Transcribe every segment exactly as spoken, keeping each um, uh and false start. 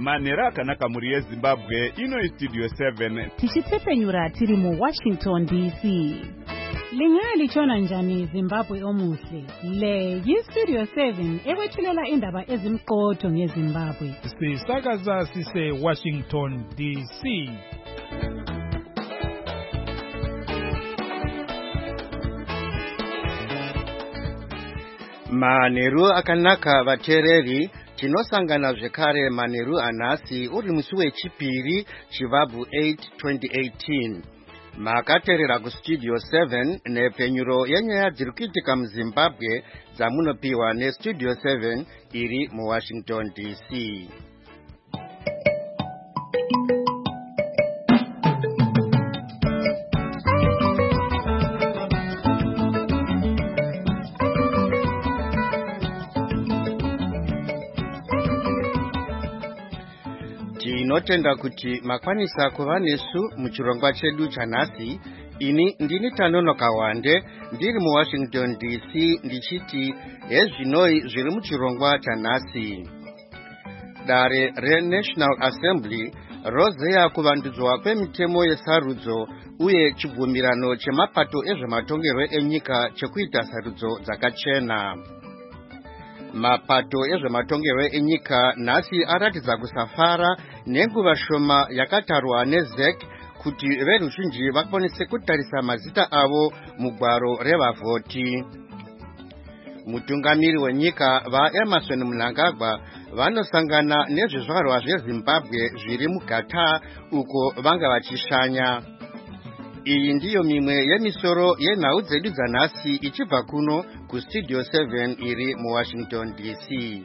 manhero akanaka muri yezimbabwe. Ino Studio seven tichitsepenyura tiri mu Washington D C. Lingali chona njani Zimbabwe omuhle. Le yi Studio seven ewethulela indaba ezimqotho ngeZimbabwe. Sisakaza sise Washington D C. Manheru akanaka vateereri, tinosangana zvekare manheru anhasi uri musi wechipiri chivabvu eight twenty eighteen. Makateerera kustudio seven nepenyuro yenyaya dziri kuitika muZimbabwe dzamunopiwa nestudio seven iri muWashington D C. Tinotenda kuti makwanisa kuva nesu muchirongwa chedu chanhasi. Ini ndini Tanonoka Wande ndiri muWashington D C ndichiti hezvinoi zviri muchirongwa chanhasi. Dare reNational Assembly rozeya kuvandudzwa kwemitemo yesarudzo uye chibvumirano chemapato ezvematongerwo enyika chekuita sarudzo dzakachena. Mapato ezvematongerwo enyika nhasi aratidza kusafara nenguva shoma yakatarwa neZ E C kuti veruzhinji vakwanise kutarisa mazita avo mugwaro revavhoti. Mutungamiri wenyika vaEmerson Mnangagwa vanosangana nezvizvarwa zveZimbabwe zviri muGatar uko vanga vachishanya. Iyi ndiyo mimwe yemisoro yenhau dzedu dzanhasi ichibva kuno kustudio seven iri muWashington D C.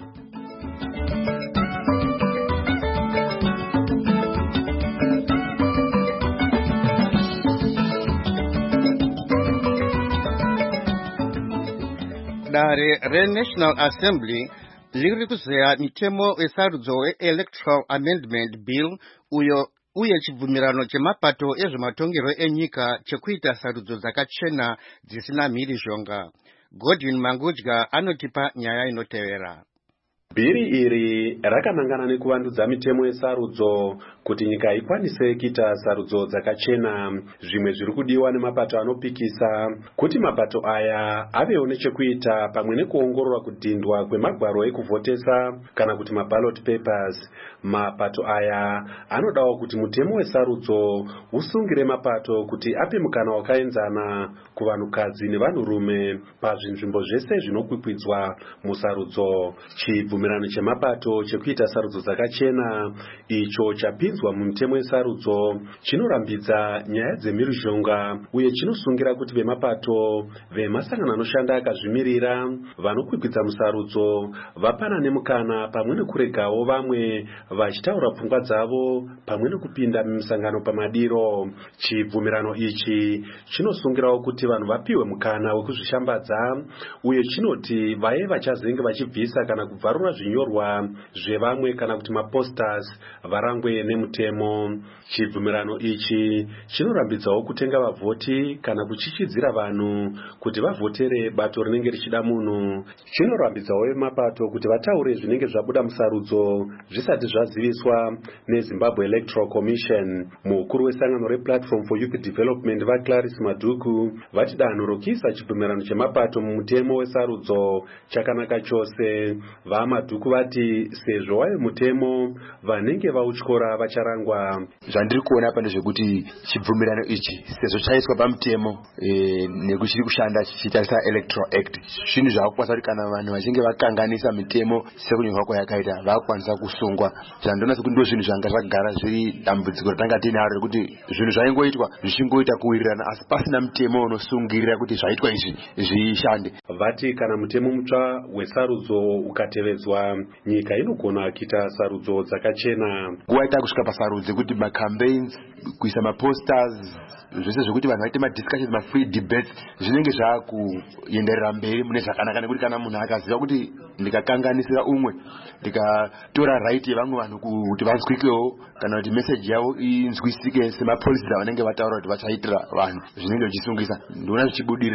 Dare reNational Assembly riri kuzeya mitemo wesarudzo weElectoral Amendment Bill uyo uye chibvumirano chemapato ezvematongerwo enyika chekuita sarudzo dzakachena dzisina mhirizhonga. Godwin Mangudya anotipa nyaya inotevera. Bhiri iri rakanangana nekuvandudza mitemo yesarudzo kuti nyika ikwanise kuita sarudzo dzakachena. Zvimwe zviri kudiwa nemapato anopikisa kuti mapato aya avewo nechekuita pamwe nekuongorora kudhindwa kwemagwaro ekuvhotesa kana kuti maballot papers. Mapato aya anodawo kuti mutemo wesarudzo usungire mapato kuti ape mukana wakaenzana kuvanhukadzi nevanhurume pazvinzvimbo zvese zvinokwikwidzwa musarudzo. Chibvumirano chemapato chekuita sarudzo dzakachena icho chapinzwa mumutemo wesarudzo chinorambidza nyaya dzemhirizhonga uye chinosungira kuti vemapato vemasangano anoshanda akazvimirira vanokwikwidza musarudzo vapanane mukana pamwe nekuregawo vamwe vachitaura pfungwa dzavo pamwe nekupinda mumisangano pamadiro. Chibvumirano ichi chinosungirawo kuti vanhu vapiwe mukana wekuzvishambadza uye chinoti vaye vachazenge vachibvisa kana kubvarura zvinyorwa zvevamwe kana kuti maposters varangwe nemutemo. Chibvumirano ichi chinorambidzawo kutenga vavhoti kana kuchichidzira vanhu kuti vavhotere bato rinenge richida munhu. Chinorambidzawo vemapato kuti vataure zvinenge zvabuda musarudzo zvisati zvaziviswa neZimbabwe Electoral Commission. Mukuru wesangano rePlatform for Youth Development vaClarice Maduku vati danho rokuisa chibvumirano chemapato mumutemo wesarudzo chakanaka chose. VaMaduku vati sezvo wayo mutemo vanenge vautyora vacharangwa. Zvandiri kuona pano zvekuti chibvumirano ichi sezvo chaiswa pamutemo e, nekuchiri kushanda chichitarisa Electoral Act, zvinhu zvakukwanisa kuti kana vanhu vachinge vakanganisa mitemo sekunyorwa kwayakaita vakwanisa kusungwa. Zvandona sekuti ndo zvinhu zvanga zvagara zviri dambudziko ratanga tinaro rekuti zvinhu zvaingoitwa zvichingoita kuwirirana asi pasina mutemo unosungirira kuti zvaitwa izvi zvishande. Vati kana mutemo mutsva wesarudzo ukatevedzwa nyika inogona kuita sarudzo dzakachena. Nguva ita kusvika pasarudzo kuti macampaigns kuisa maposters zvese zvekuti vanhu vaite madiscussions mafree debates zvinenge zvakuenderera mberi mune zvakanaka nekuti kana munhu akaziva kuti ndikakanganisira umwe ndikatora right yevamwe vanhu kuti vanzwikewo kana kuti message yavo inzwisike semapolisi avanenge vataura kuti vachaitira vanhu zvinenge zvichisungisa. Ndinoona zvichibudirira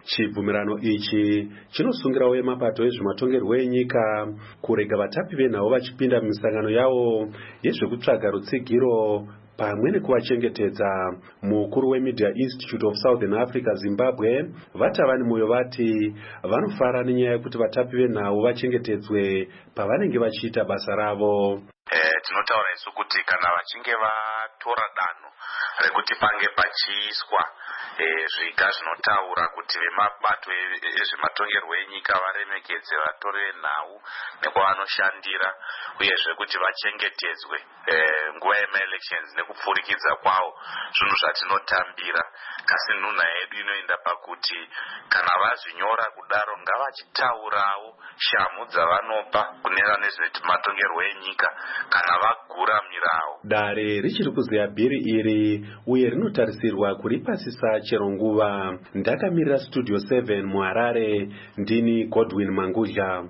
Chibvumirano ichi chinosungirawo mapato ezvematongerwo enyika kurega vatapi venhau vachipinda mumisangano yawo yezvekutsvaga rutsigiro pamwe nekuvachengetedza. Mukuru weMedia Institute of Southern Africa Zimbabwe vatavani moyo vati vanofara nenyaya yekuti vatapi venhau vachengetedzwe pavanenge vachiita basa ravo. Eh, tinotaura isu kuti kana vachinge vatora danho rekuti pange pachiiswa eh, zviga zvinotaura kuti vemabato ezvematongerwo enyika varemekedze vatore nhau nekwavanoshandira uyezve kuti vachengetedzwe eh, nguva yemaelections nekupfurikidza kwawo, zvinhu zvatinotambira. Kasi nhunha yedu inoenda pakuti kana vazvinyora kudaro ngavachitaurawo shamu dzavanopa kune vanezvematongerwo enyika kana vagura mirawo. Dare richiri kuzeya bhiri iri uye rinotarisirwa kuri pasisa chero nguva. Ndakamirira Studio seven muHarare, ndini Godwin Mangudya.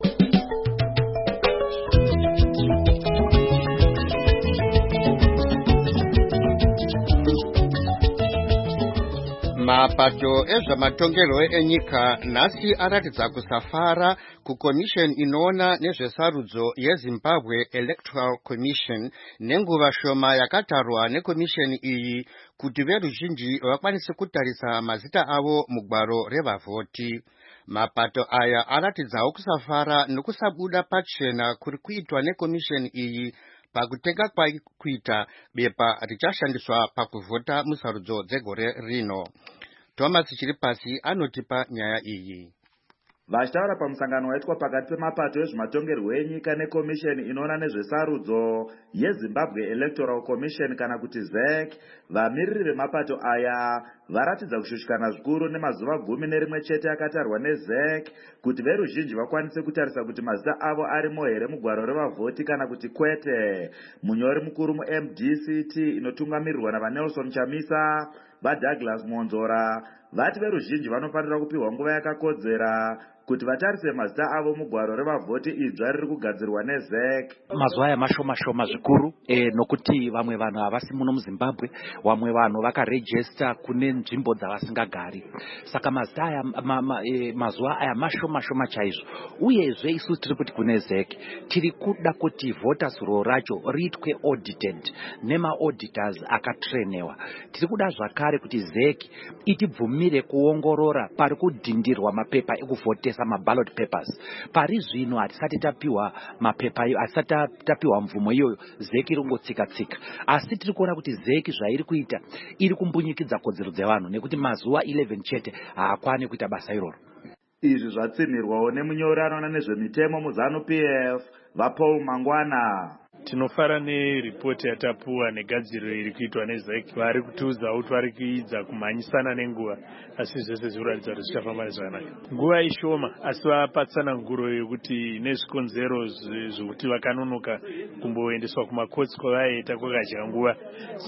Mapato ezvematongerwo enyika nhasi aratidza kusafara kuCommission inoona nezvesarudzo yeZimbabwe Electoral Commission nenguva shoma yakatarwa nekomisheni iyi kuti veruzhinji vakwanise kutarisa mazita avo mugwaro revavhoti. Mapato aya aratidzawo kusafara nokusabuda pachena kuri kuitwa nekomisheni iyi pakutenga kwaikuita bepa richashandiswa pakuvhota musarudzo dzegore rino. Thomas Chiripasi anotipa nyaya iyi. Vachitaura pamusangano waitwa pakati pemapato ezvematongerwo enyika nekomisheni inoona nezvesarudzo yeZimbabwe Electoral Commission kana kuti Z E C, vamiriri vemapato aya varatidza kushushikana zvikuru nemazuva gumi nerimwe chete akatarwa neZ E C kuti veruzhinji vakwanise kutarisa kuti mazita avo arimo here mugwaro revavhoti kana kuti kwete. Munyori mukuru muM D C T inotungamirirwa navaNelson Chamisa, vaDouglas Monzora vati veruzhinji vanofanira kupiwa nguva yakakodzera kuti vatarise mazita avo mugwaro revavhoti idzva riri kugadzirwa neZ E C. Mazuva aya mashoma shoma zvikuru e, nokuti vamwe vanhu havasi muno muZimbabwe, vamwe vanhu vakarejista kune nzvimbo dzavasingagari. Saka mazita aya ma, ma, e, mazuva aya mashoma shoma chaizvo. Uyezve isu tiri kuti kune Z E C tiri kuda kuti voters roll racho riitwe audited nema auditors akatrenewa. Tiri kuda zvakare kuti Z E C itibvumire kuongorora pari kudhindirwa mapepa ekuvhotesa ma ballot papers. Pari zvino hatisati tapiwa mapepa iyo, hatisati tapiwa mvumo iyoyo, Z E C irongotsika tsika. Asi tiri kuona kuti Z E C zvairi kuita iri kumbunyikidza kodzero dzevanhu nekuti mazuva eleven chete haakwani kuita basa iroro. Izvi zvatsinirwawo nemunyori anoona nezvemitemo muZanu P F vaPaul Mangwana. Tinofara neripoti yatapuwa negadziro iri kuitwa neZ E C. Vari kutiudzawo kuti vari kuidza kumhanyisana nenguva, asi zvese zvinoratidza kuti zvichafamba zvakanaka. Nguva ishoma, asi vapatsana nguro yekuti nezvikonzero zvokuti vakanonoka kumboendeswa kumakotsi kwavaiita kwakadya nguva.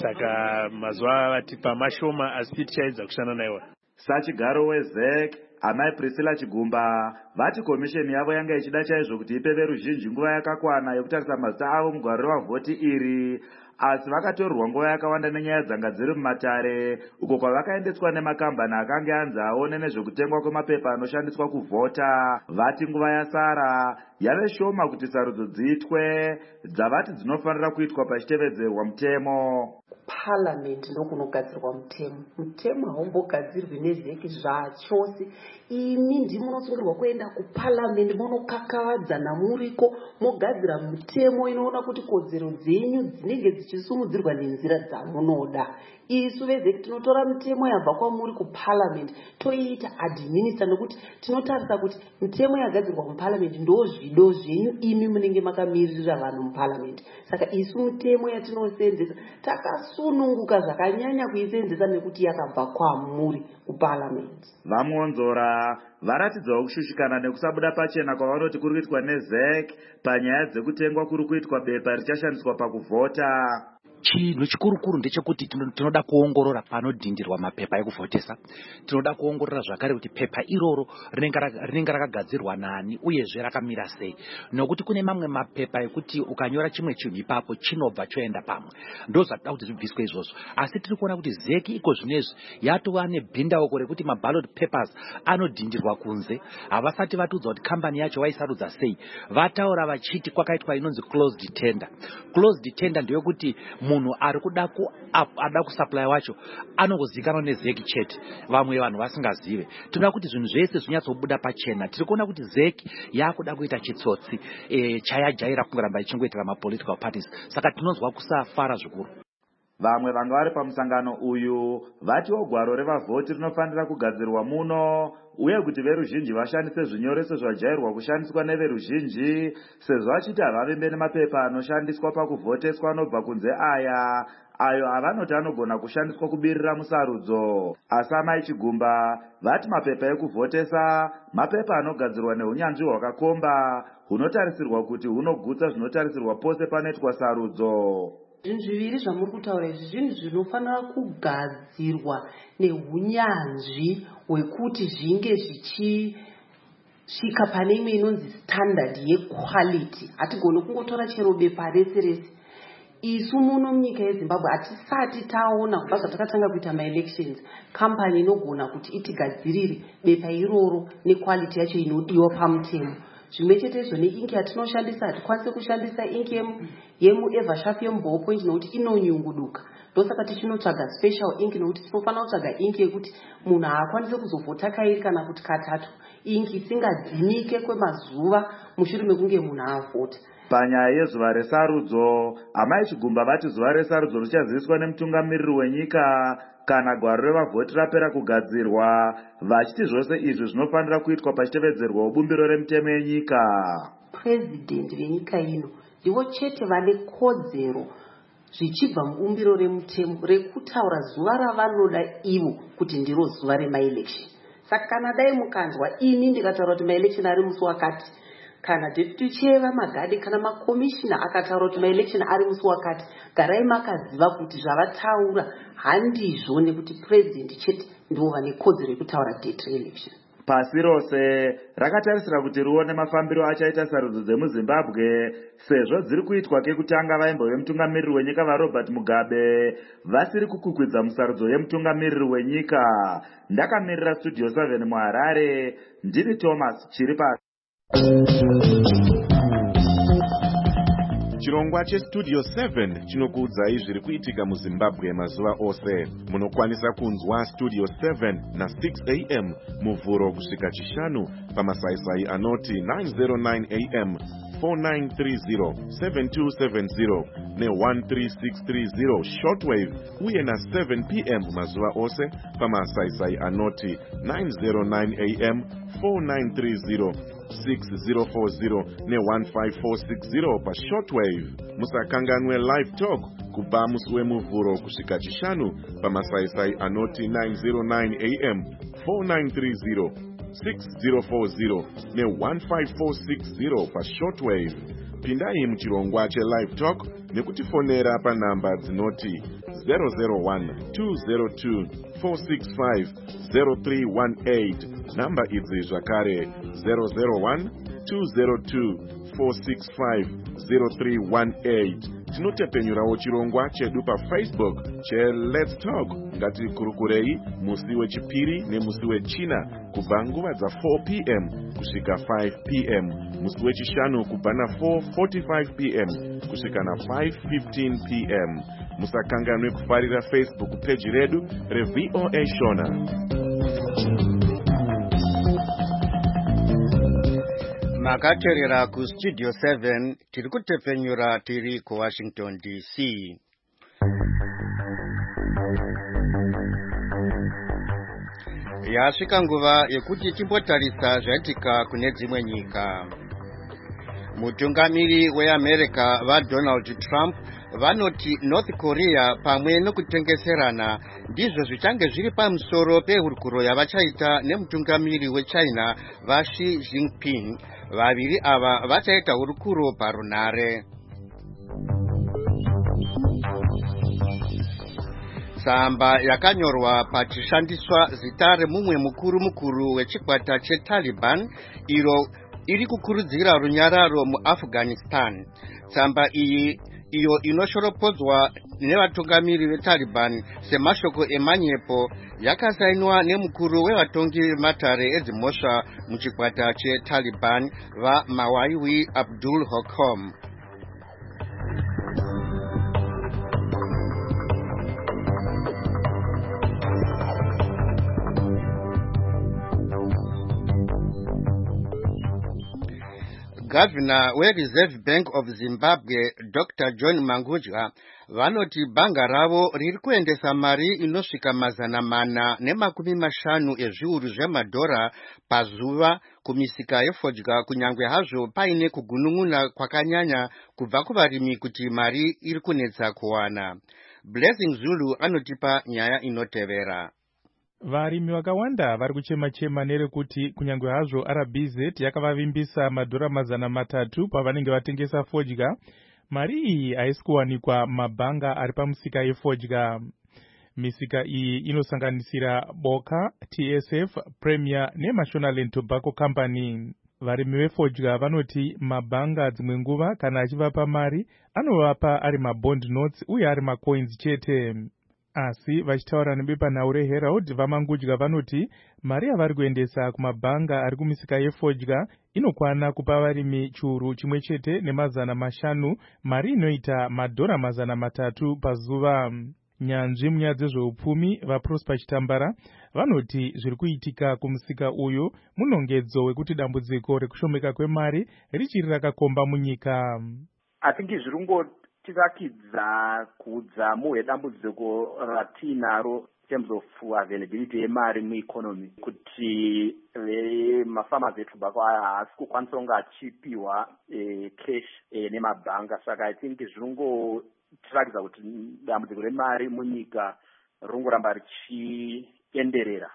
Saka mazuva vatipa mashoma, asi tichaedza kushanda naiwa. Sachigaro weZ E C Amai Priscilla Chigumba vati komisheni yavo yanga ichida chaizvo kuti ipe veruzhinji nguva yakakwana yekutarisa mazita avo mugwaro revavhoti iri, asi vakatorerwa nguva yakawanda nenyaya dzanga dziri mumatare uko kwavakaendeswa nemakambani akange anzi aone nezvekutengwa kwemapepa anoshandiswa kuvhota. Vati nguva yasara yave shoma kuti sarudzo dziitwe dzavati dzinofanira kuitwa pachitevedzerwa mutemo. Parliament ndokunogadzirwa mutemo. Mutemo haumbogadzirwi neZ E C zvachose. Imi ndimunosungirwa kuenda kuParliament munokakavadzana muriko mogadzira mutemo inoona kuti kodzero dzenyu dzinenge dzichisumudzirwa nenzira dzamunoda. Isu veZ E C tinotora mutemo yabva kwamuri kuParliament toiita administer nokuti tinotarisa kuti mutemo yagadzirwa muParliament ndo zvido zvenyu imi munenge makamirira vanhu muParliament. Saka isu mutemo yatinosenzesa takasununguka zvakanyanya kuisenzesa nekuti yakabva kwamuri kuParliament. Vamonzora varatidzawo kushushikana nekusabuda pachena kwavanoti kuri kuitwa neZ E C panyaya dzekutengwa kuri kuitwa bepa richashandiswa pakuvhota. chinhu chikurukuru ndechekuti tinoda kuongorora panodhindirwa mapepa ekuvhotesa. Tinoda kuongorora zvakare kuti pepa iroro rinenge rakagadzirwa nani uyezve rakamira sei, nokuti kune mamwe mapepa ekuti ukanyora chimwe chinhu ipapo chinobva choenda pamwe. Ndo zvatoda kuti zvibviswe izvozvo. Asi tiri kuona kuti zeki iko zvinezvi yatova nebhindauko rekuti maballot papers anodhindirwa kunze. Havasati vatiudza kuti kambani yacho vaisarudza sei. Vataura vachiti kwakaitwa inonzi closed tender. Closed tender ndeyekuti munhu ari kuda ku ada kusupply wacho anongozikanwa nezeki chete, vamwe vanhu vasingazive. Tinoda kuti zvinhu zvese zvinyatsobuda pachena. Tiri kuona kuti zeki yakuda kuita chitsotsi e, chayajaira kungoramba ichingoitira mapolitical parties. Saka tinonzwa kusafara zvikuru. Vamwe vanga vari pamusangano uyu vatiwo gwaro revavhoti rinofanira kugadzirwa muno, uye kuti veruzhinji vashandise zvinyoreso zvajairwa kushandiswa neveruzhinji, sezvo vachiti havavembe nemapepa anoshandiswa pakuvhoteswa anobva kunze aya ayo avanoti anogona kushandiswa kubirira musarudzo. Asi Amai Chigumba vati mapepa ekuvhotesa mapepa anogadzirwa neunyanzvi hwakakomba hunotarisirwa kuti hunogutsa zvinotarisirwa pose panoitwa sarudzo. Zvinhu zviviri zvamuri kutaura izvi zvinhu zvinofanira kugadzirwa nehunyanzvi hwekuti zvinge zvichisvika pane imwe inonzi standard yequality. Hatigoni kungotora chero bepa rese rese. Isu muno munyika yeZimbabwe hatisati taona kubva zvatakatanga kuita maelections kambani inogona kuti itigadzirire bepa iroro nequality yacho inodiwa pamutemo. Zvimwe chete izvo neingi yatinoshandisa hatikwanisi kushandisa ingi yemuEversharp yemuBallpoint nokuti inonyunguduka. Ndosaka tichinotsvaga special ingi nokuti tinofanira kutsvaga ingi yekuti munhu haakwanisi kuzovhota kairi kana kuti katatu, ingi isingadzimike kwemazuva mushure mekunge munhu avhota. Panyaya yezuva resarudzo, Amai Chigumba vati zuva resarudzo richaziviswa nemutungamiriri wenyika kana gwaro revavhoti rapera kugadzirwa, vachiti zvose izvi zvinofanira kuitwa pachitevedzerwa ubumbiro remutemo yenyika. President venyika ino ndivo chete vane kodzero zvichibva mubumbiro remutemo rekutaura zuva ravanoda ivo kuti ndiro zuva remaelection. Saka kana dai mukanzwa ini ndikataura kuti maelection ari musi wakati, kana deputy chair vamagadi kana makomishina akataura kuti maelection ari musi wakati, garai makaziva kuti zvavataura handizvo, nekuti president chete ndivo vane kodzero yekutaura date reelection. Pasi rose rakatarisira kuti rione mafambiro achaita sarudzo dzemuZimbabwe, sezvo dziri kuitwa kekutanga vaimbo vemutungamiriri wenyika vaRobert Mugabe vasiri kukukwidza musarudzo yemutungamiriri wenyika. Ndakamirira Studio seven muHarare, ndini Thomas Chiripa. Chirongwa cheStudio seven chinokuudzai zviri kuitika muZimbabwe mazuva ose. Munokwanisa kunzwa Studio seven na six a m muvhuro kusvika chishanu pamasaisai anoti nine oh nine a m, four nine three zero, seven two seven zero ne one three six three zero shortwave, uye na seven p m mazuva ose pamasaisai anoti nine oh nine a m, four nine three zero, six zero four zero ne one five four six zero pa shortwave. Musakanganwe live talk kubva musi wemuvhuro kusvika chishanu pamasaisai anoti nine oh nine a m, four nine three zero, six zero four zero ne one five four six zero pa shortwave. Pindai muchirongwa che live talk nekutifonera pa namba dzinoti zero zero one, two zero two, four six five, zero three one eight. Namba idzi zvakare zero zero one, two zero two, four six five, zero three one eight. Tinotepenyurawo chirongwa chedu pa Facebook che Let's Talk. Ngatikurukurei musi wechipiri nemusi wechina kubva nguva dza four p m kusvika five p m, musi wechishanu kubva na four forty-five p m kusvika na five fifteen p m. Musakanganwe kufarira Facebook page redu reV O A Shona. Makaterera ku Studio seven tiri kutepenyura tiri ku Washington D C. Yasvika nguva yekuti timbotarisa zvaitika kune dzimwe nyika. Mutungamiri weAmerica vaDonald Trump vanoti North Korea pamwe nokutengeserana ndizvo zvichange zviri pamusoro pehurukuro yavachaita nemutungamiri weChina vaXi Jinping. Vaviri ava vachaita hurukuro parunare. tsamba yakanyorwa pachishandiswa zita remumwe mukuru mukuru wechikwata cheTaliban iro iri kukurudzira runyararo muAfghanistan. Tsamba iyi iyo inoshoropodzwa nevatungamiri veTaliban semashoko emanyepo yakasainwa nemukuru wevatongi vematare edzimhosva muchikwata cheTaliban vaMawaiwi Abdul Hokom. Governor weReserve Bank of Zimbabwe Doctor John Mangudya vanoti banga ravo riri kuendesa mari inosvika mazana mana nemakumi mashanu ezviuru zvemadhora pazuva kumisika yefodya kunyangwe hazvo paine kugunun'una kwakanyanya kubva kuvarimi kuti mari iri kunetsa kuwana. Blessing Zulu anotipa nyaya inotevera. Varimi vakawanda vari kuchema-chema nerekuti kunyangwe hazvo R B Z yakavavimbisa madhora mazana matatu pavanenge vatengesa fodya, mari iyi haisi kuwanikwa mabhanga ari pamusika yefodya. Misika iyi inosanganisira Boka, T S F, Premier neMashonaland Tobacco Company. Varimi vefodya vanoti mabhanga dzimwe nguva kana achivapa mari anovapa ari mabond notes uye ari macoins chete. Asi vachitaura nebepanhau reHerald vaMangudya vanoti mari yavari kuendesa kumabhanga ari kumisika yefodya inokwana kupa varimi churu chimwe chete nemazana mashanu, mari inoita madhora mazana matatu pazuva. Nyanzvi munyaya dzezveupfumi vaProsper Chitambara vanoti zviri kuitika kumusika uyu munongedzo wekuti dambudziko rekushomeka kwemari richiri rakakomba munyika. I think zviri ngoti tirakidza kudzamu hwedambudziko ratinaro in terms of availability yemari mueconomy kuti mafama etobacco haasi kukwanisa kunge achipiwa cash nemabhanga. Saka I think zviri ngotirakidza kuti dambudziko remari munyika ringoramba richienderera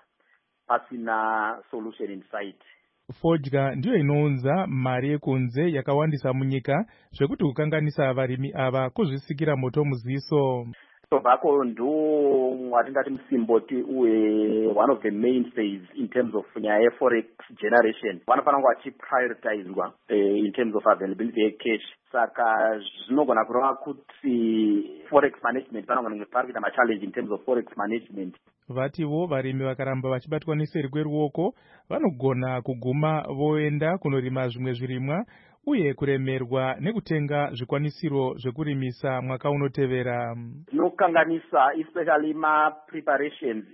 pasina solution in sight. Fodya ndiyo inounza mari yekunze yakawandisa munyika zvekuti kukanganisa varimi ava kuzvisikira moto muziso. Tobacco ndo watingati musimboti uye one of the mainstays in terms of nyaya yeforex generation. Vanofanira kunge vachiprioritizwa in terms of availability yecash. Saka zvinogona kureva kuti forex management panogona kunge pari kuita machallenge in terms of forex management. Vativo varimi vakaramba vachibatwa neseri kweruoko vanogona kuguma voenda kunorima zvimwe zvirimwa uye kuremerwa nekutenga zvikwanisiro zvekurimisa mwaka unotevera. Zvinokanganisa especially ma-preparations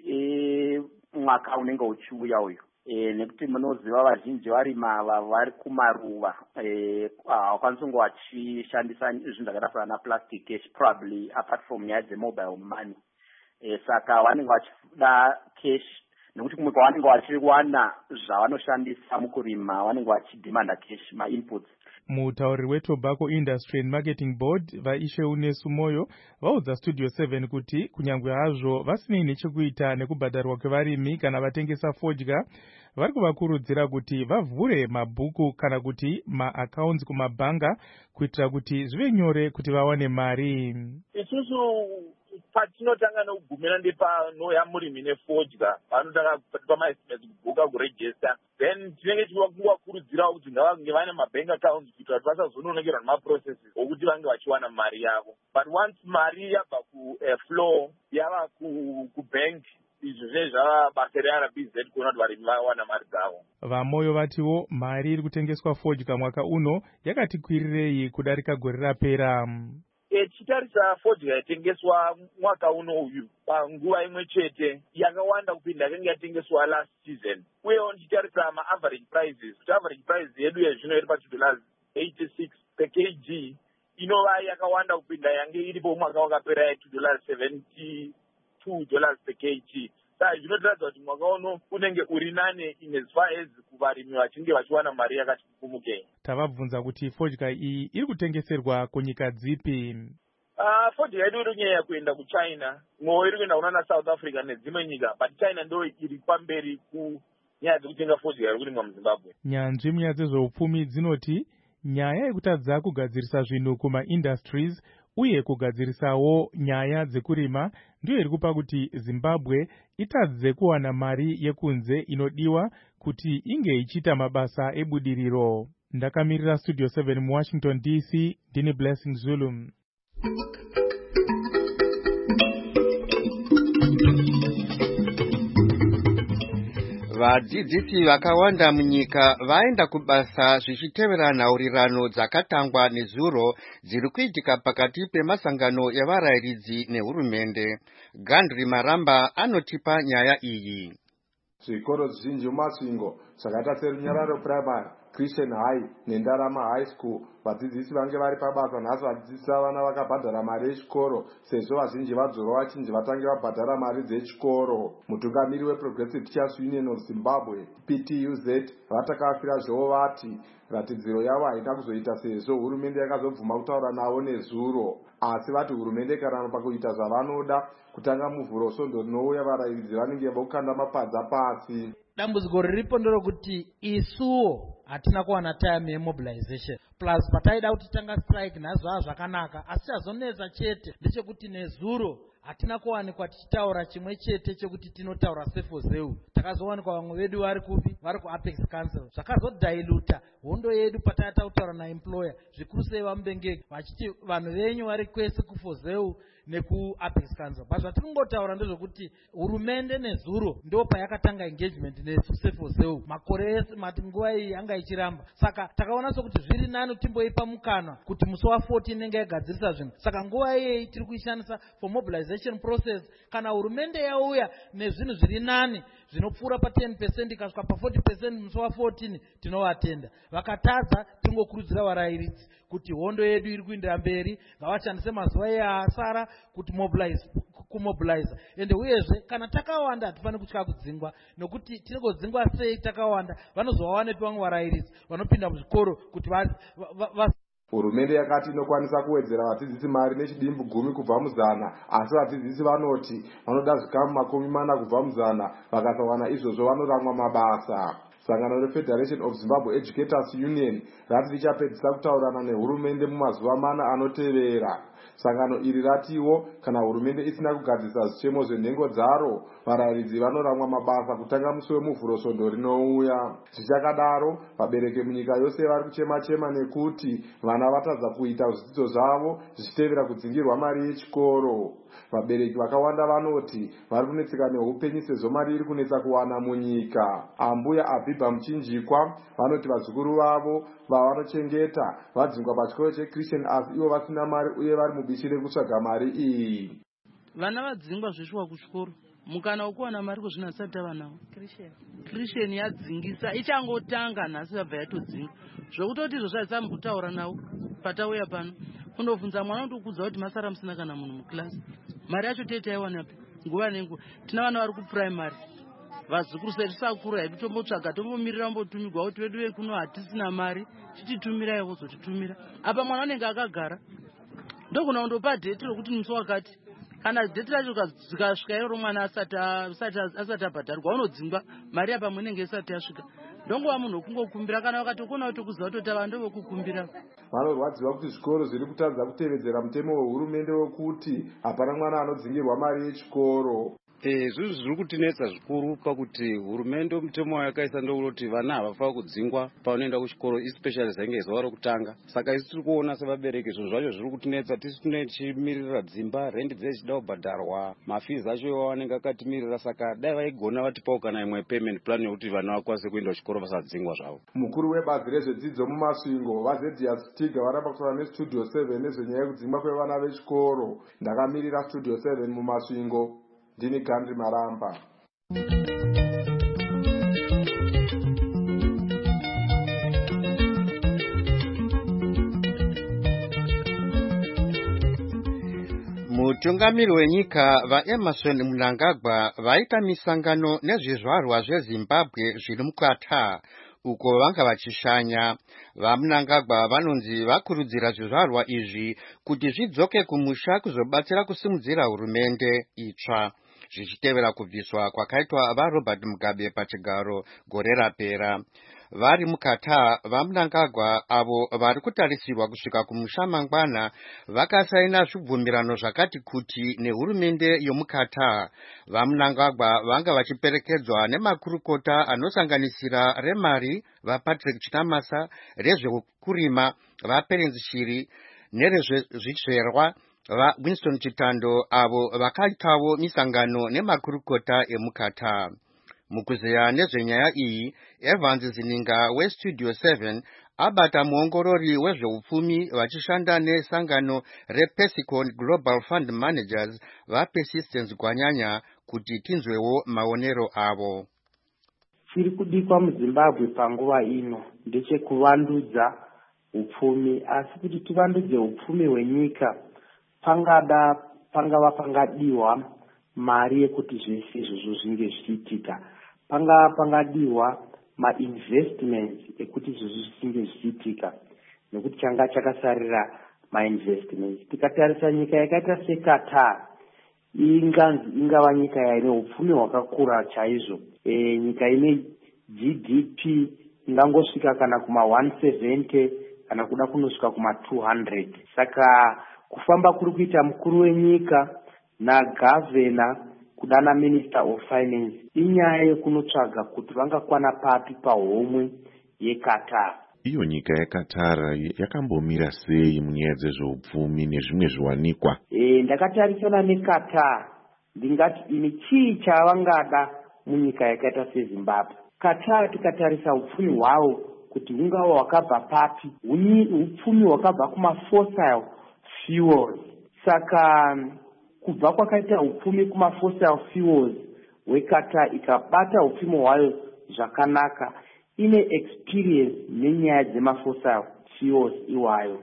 emwaka unenge uchiuya uyu. E, nekuti munoziva vazhinji varima vari kumaruva havakwanisi kunge vachishandisa zvinhu zvakaita sana plastic cash probably apart from nyaya dzemobile money. E, saka vanenge vachida cash nekuti kumwe kwavanenge vachiwana zvavanoshandisa mukurima vanenge vachidhimanda cash ma-inputs. Mutauriri weTobacco Industry and Marketing Board vaIsheunesi Moyo vaudza Studio seven kuti kunyangwe hazvo vasinei nechekuita nekubhadharwa kwevarimi kana vatengesa fodya, vari kuvakurudzira kuti vavhure mabhuku kana kuti maaccounts kumabhanga kuitira kuti zvive nyore kuti vawane mari. Isusu patinotanga nekugumira ndepanoya murimi nefodya vanotanga pamaestimate kubhuka kuregister, then tinenge tichivakurudzira kuti ngavange vane mabank accounts kuitira kuti vasazononokerwa nemaprocesses okuti vange vachiwana mari yavo. But once mari yabva kuflow yava kubank, izvo zvinenge zvava basa reR B Z kuona kuti varimi vawana mari dzavo. VaMoyo vatiwo mari iri kutengeswa fodya mwaka uno yakati kwirirei kudarika gore rapera. Tichitarisa fodya yatengeswa mwaka uno uyu panguva imwe chete yakawanda kupinda yakanga yatengeswa last season. Uyewo ndichitarisa ma-average prices, kuti average price yedu yezvino iri pa two dollars eighty-six per kg inova yakawanda kupinda yange iripo mwaka wakapera ya two dollars seventy-two dollars per kg. Saka zvinotaridza kuti mwaka uno unenge uri nane in as far as kuvarimi vachinge vachiwana mari yakati kupumukei. Tavabvunza kuti fodya iyi iri kutengeserwa kunyika dzipi? Uh, fodya yedu iri kunyanya kuenda kuChina, mwoyo iri kuenda kunana South Africa nedzimwe nyika, but China ndo iri pamberi kunyaya dzekutenga fodya iri kurimwa muZimbabwe. Nyanzvi munyaya dzezveupfumi dzinoti nyaya yekutadza kugadzirisa zvinhu kuma-industries uye kugadzirisawo nyaya dzekurima ndiyo iri kupa kuti Zimbabwe itadze kuwana mari yekunze inodiwa kuti inge ichita mabasa ebudiriro. Ndakamirira Studio seven mu Washington D C, ndini Blessing Zulu. Vadzidzisi vakawanda munyika vaenda kubasa zvichitevera nhaurirano dzakatangwa nezuro dziri kuitika pakati pemasangano yavarayiridzi nehurumende. Gandri Maramba anotipa nyaya iyi. Zvikoro zvizhinji mumasvingo zvakaita seRunyararo Primary, Christian High neNdarama High School, vadzidzisi vange vari pabasa nhasi vachidzidzisa vana vakabhadhara mari yechikoro, sezvo vazhinji vadzoro vachinji vatange vabhadhara mari dzechikoro. Mutungamiri weProgressive Teachers Union of Zimbabwe, P T U Z, vatakafira zvovo vati ratidziro yavo haina kuzoita sezvo hurumende yakazobvuma kutaura navo nezuro, asi vati hurumende ikaramba pakuita zvavanoda, kutanga muvhuro svondo rinouya varayiridzi vanenge vokanda mapadza pasi. Dambudziko riripo nderokuti isuwo hatina kuwana time yemobilization, plus pataida kuti tanga strike nazva zvakanaka, asi chazonetsa chete ndechekuti nezuro hatina kuwanikwa tichitaura chimwe chete chekuti tinotaura sefozeu. Takazowanikwa vamwe vedu vari kupi, vari kuApex Council, zvakazodhailuta hondo yedu patata kutaura naemployer, zvikuru sei vamubengeki vachiti vanhu venyu vari kwese kufozeu nekuApex Council. Bazvatiri kungotaura ndezvokuti hurumende nezuro ndo payakatanga engagement nesefozeu makore ese, mati nguva iyi anga ichiramba. Saka takaona sokuti zviri nani timboipa mukana kuti musi wa14 inenge yagadzirisa zvinhu. Saka nguva iyi tiri kuishandisa for mobilization process. Kana hurumende yauya nezvinhu zviri nani zvinopfuura pa ten percent ikasvika pa forty percent musi wa14 tinovatenda. Vakatadza tingokurudzira varayiridzi kuti hondo yedu iri kuendera mberi, ngavashandise mazuva easara kuti mobilize kumobilize. Ende uyezve kana takawanda hatifani kutya kudzingwa, nokuti tinogodzingwa sei takawanda vanozovawanepi vamwe varayiridzi vanopinda muzvikoro kuti va, va, va Hurumende yakati inokwanisa kuwedzera vadzidzisi mari nechidimbu gumi kubva muzana, asi vadzidzisi vanoti vanoda zvikamu makumi mana kubva muzana, vakasawana izvozvo vanoramwa mabasa. Sangano reFederation of Zimbabwe Educators Union rati richapedzisa kutaurana nehurumende mumazuva mana anotevera. Sangano iri ratiwo kana hurumende isina kugadzisa zvichemo zvenhengo dzaro, varayiridzi vanoramwa mabasa kutanga musi wemuvhuro svondo rinouya. Zvichakadaro, vabereki munyika yose vari kuchema-chema nekuti vana vatadza kuita zvidzidzo zvavo zvichitevera kudzingirwa mari yechikoro. Vabereki vakawanda vanoti vari kunetseka neupenyu sezvo mari iri kunetsa kuwana munyika. Ambuya Abhibha Muchinjikwa vanoti vazukuru vavo vavanochengeta vadzingwa pachikoro cheChristian asi ivo vasina mari uye vari mubishi rekutsvaga mari iyi. Vana vadzingwa zveshuwa kuchikoro, mukana wokuwana mari kuzvina hasati tava nawo. Christian yadzingisa ichangotanga nhasi yabva yatodzinga, zvokutoti izvo zvaisami kutaura nawo patauya pano kundobvunza mwana ndokudza kuti masara musina kana munhu muklasi. Mari yacho tete taiwanapi nguva nenguva. Tina vana vari kuprimary, vazukuru sedu tisakura hedu tombotsvaga tombomirira mbotumigwa kuti vedu vekuno hatisina mari, chititumirai vozotitumira. Apa mwana unenge akagara ndogona kundopa dheti rokuti musi wakati, kana dheti racho rikasvika iroro mwana asati abhadharwa unodzingwa mari yapamwe inenge isati yasvika. Ndongova munhu wokungokumbira, kana vakatokona kuti kuziva kuti tava ndovokukumbira. Vanorwadziwa kuti zvikoro zviri kutadza kutevedzera mutemo wehurumende wekuti hapana mwana anodzingirwa mari yechikoro. Eh, zvizvi zviri kutinetsa zvikuru pakuti hurumende mutemo wayakaisa ndowekuti vana havafaa kudzingwa pavanoenda kuchikoro, especially zvainge zuva rokutanga. Saka isi tiri kuona sevabereki zvinhu zvacho zviri kutinetsa, tisi tichimirira dzimba, rendi dzechida kubhadharwa, mafizi acho vanenge akatimirira. Saka dai vaigona vatipawo kana imwe payment plan yokuti vana vakwanise kuenda kuchikoro vasadzingwa zvavo. Mukuru webazi rezvedzidzo mumasvingo vaZedias Stiga varamba kutaura neStudio seven nezvenyaya yekudzingwa kwevana vechikoro. Ndakamirira Studio seven mumasvingo, ndini Gandri Maramba. Mutungamiri wenyika vaEmerson Mnangagwa vaita misangano nezvizvarwa zveZimbabwe zviri mukata uko vanga vachishanya. VaMnangagwa vanonzi vakurudzira zvizvarwa izvi kuti zvidzoke kumusha kuzobatsira kusimudzira hurumende itsva, zvichitevera kubviswa kwakaitwa vaRobert Mugabe pachigaro gore rapera. vari mukata vamunangagwa avo vari kutarisirwa kusvika kumusha mangwana vakasaina zvibvumirano zvakati kuti nehurumende yomukata. Vamunangagwa vanga vachiperekedzwa nemakurukota anosanganisira remari vaPatrick Chinamasa, rezvekurima vaPerenzi Shiri nerezvezvizverwa vaWinston Chitando, avo vakaitawo misangano nemakurukota emukata. Mukuzeya nezvenyaya iyi, Evans Zininga weStudio seven abata muongorori wezveupfumi vachishanda nesangano rePesicon Global Fund Managers vaPersistence Gwanyanya kuti tinzwewo maonero avo. Chiri kudikwa muZimbabwe panguva ino ndechekuvandudza upfumi, asi kuti tivandudze upfumi hwenyika pangada pangava pangadiwa mari yekuti zvese izvozvo zvinge zvichiitika. Pangava pangadiwa mainvestments ekuti izvozvo zvinge zvichiitika, nekuti changa chakasarira mainvestments. Tikatarisa nyika yakaita seQatar, inganzi ingava nyika yaine upfumi hwakakura chaizvo. E, nyika ine G D P ingangosvika kana kuma one seventy kana kuda kunosvika kuma two hundred. Saka kufamba kuri kuita mukuru wenyika nagavhena kudana minister of finance inyaya yekunotsvaga kuti vangakwana papi pahomwe yeQatar. Iyo nyika yeQatar yakambomira sei munyaya dzezveupfumi nezvimwe zviwanikwa? E, ndakatarisana neQatar ndingati ini chii chavangada munyika yakaita seZimbabwe. Qatar tikatarisa upfumi hwavo kuti hungava hwakabva papi, upfumi hwakabva kuma fossil fuels. Saka kubva kwakaita upfumi kuma fossil fuels weQatar ikabata upfumi hwayo zvakanaka, ine experience nenyaya dzemafossil fuels iwayo.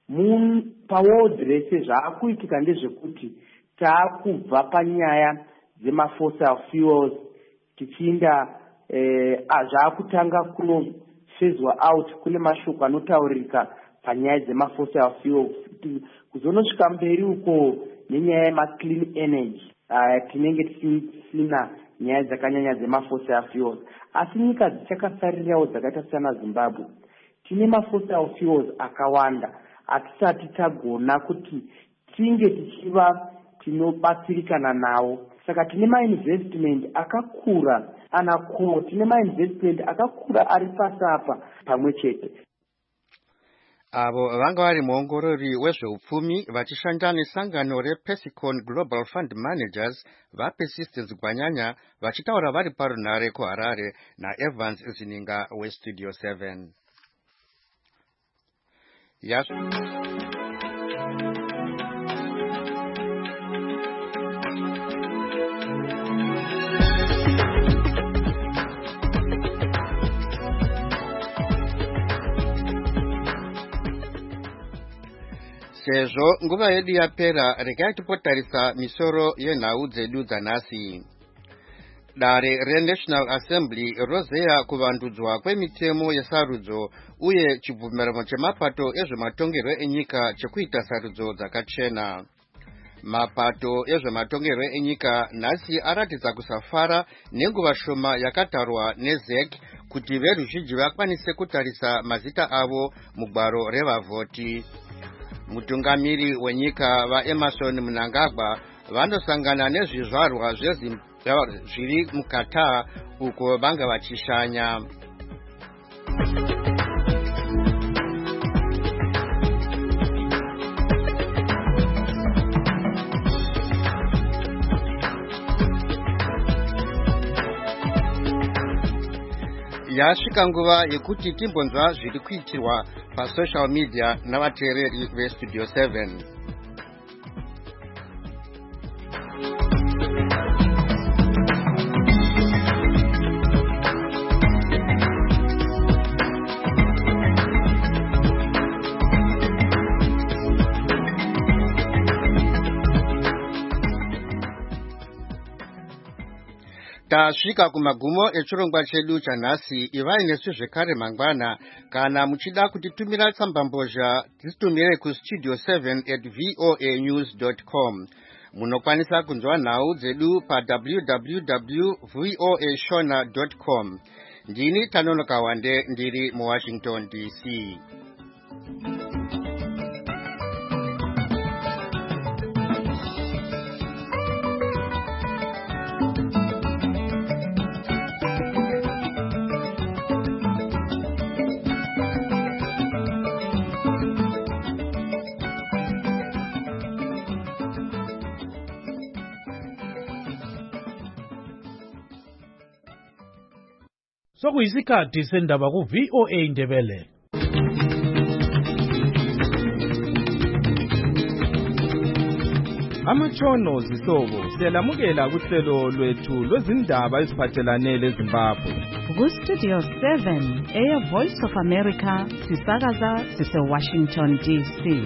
Paworld rese zvaakuitika ndezvekuti taakubva panyaya dzemafossil fuels tichiinda eh, zvakutanga kunofezwa out. Kune mashoko anotaurika panyaya dzemafossil fuels kuzonosvika mberi uko nenyaya yemaclean energy. Uh, tinenge tisina nyaya dzakanyanya dzemafossil fuels, asi nyika dzichakasarirawo dzakaita sana Zimbabwe tine mafossil fuels akawanda atisati tagona kuti tinge tichiva tinobatsirikana nawo. Saka tine mainvestment akakura anako, tine mainvestment akakura ari pasapa pamwe chete. Avo vanga vari muongorori wezveupfumi vachishanda nesangano rePesicon Global Fund Managers vaPersistence Gwanyanya vachitaura vari parunare kuHarare naEvans Zininga weStudio seven. Yes. Sezvo nguva yedu yapera, regai tipotarisa misoro yenhau dzedu dzanhasi. Dare reNational Assembly rozeya kuvandudzwa kwemitemo yesarudzo uye chibvumirano chemapato ezvematongerwo enyika chekuita sarudzo dzakachena. Mapato ezvematongerwo enyika nhasi aratidza kusafara nenguva shoma yakatarwa neZ E C kuti veruzhinji vakwanise kutarisa mazita avo mugwaro revavhoti. Mutungamiri wenyika vaEmerson Mnangagwa vanosangana nezvizvarwa zveZimbabwe zviri muQatar uko vanga vachishanya. Yasvika nguva yekuti timbonzwa zviri kuitirwa pasocial media navateereri veStudio seven. Tasvika kumagumo echirongwa chedu chanhasi. Ivai nesu zvekare mangwana. Kana muchida kutitumira tsambambozha titumire kustudio seven at voa news dot com. Munokwanisa kunzwa nhau dzedu pa w w w dot voa shona dot com. ndini Tanono Kawande ndiri mu Washington D C. Sokuyisikhathi sendaba ku V O A Ndebele. Amatshono zihlobo siyalamukela kuhlelo lwethu lwezindaba eziphathelane leZimbabwe. Ku Studio seven, Air Voice of America, sisakaza sise Washington D C.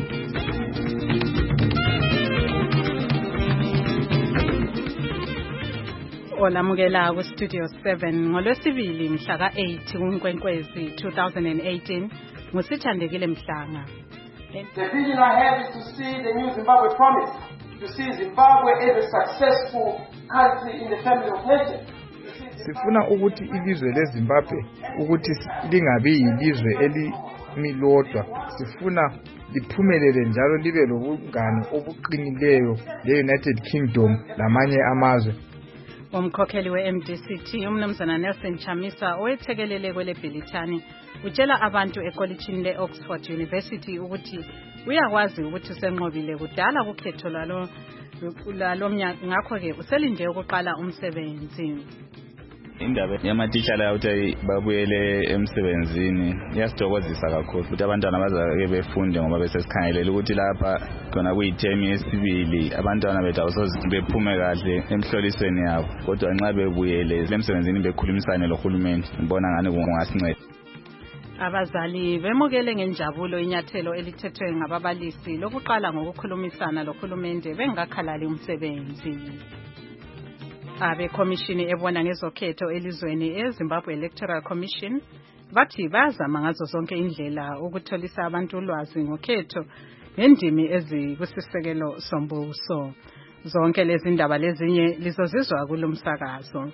Olamukela ku Studio seven ngolwesibili mhla ka eight kuNkwenkwezi two thousand eighteen ngusithandekile Mhlanga. The vision I have is to see the new Zimbabwe promise, to see Zimbabwe as a successful country in the family of nations. Sifuna ukuthi ilizwe leZimbabwe ukuthi lingabi yilizwe elimilodwa, sifuna liphumelele njalo libe lobungane obuqinileyo le-United Kingdom lamanye amazwe. Umkhokheli we-M D C T umnumzana Nelson Chamisa owethekelele kwele Bhilithani utshela abantu ekolitshini le-Oxford University ukuthi uyakwazi ukuthi usenqobile kudala kukhetho lalo lalomnyaka, ngakho-ke uselinde ukuqala umsebenzi. Indaba yamatitshala ukuthi babuyele emsebenzini iyasithokozisa kakhulu ukuthi abantwana bazake befunde ngoba besesikhangelela ukuthi lapha khona kuyithemi yesibili abantwana bethu awusoze bephume kahle emhlolisweni yabo, kodwa nxa bebuyele emsebenzini bekhulumisane lohulumeni ngibona ngani kungasinceda. Abazali bemukele ngenjabulo inyathelo elithethwe ngababalisi lokuqala ngokukhulumisana lohulumende bengakhalali umsebenzi. Abe komishini ebona ngezokhetho elizweni eZimbabwe Electoral Commission bathi bazama ngazo zonke indlela ukutholisa abantu ulwazi ngokhetho ngendimi ezikusisekelo sombuso. Zonke lezi ndaba lezinye lizozizwa kulomsakazo.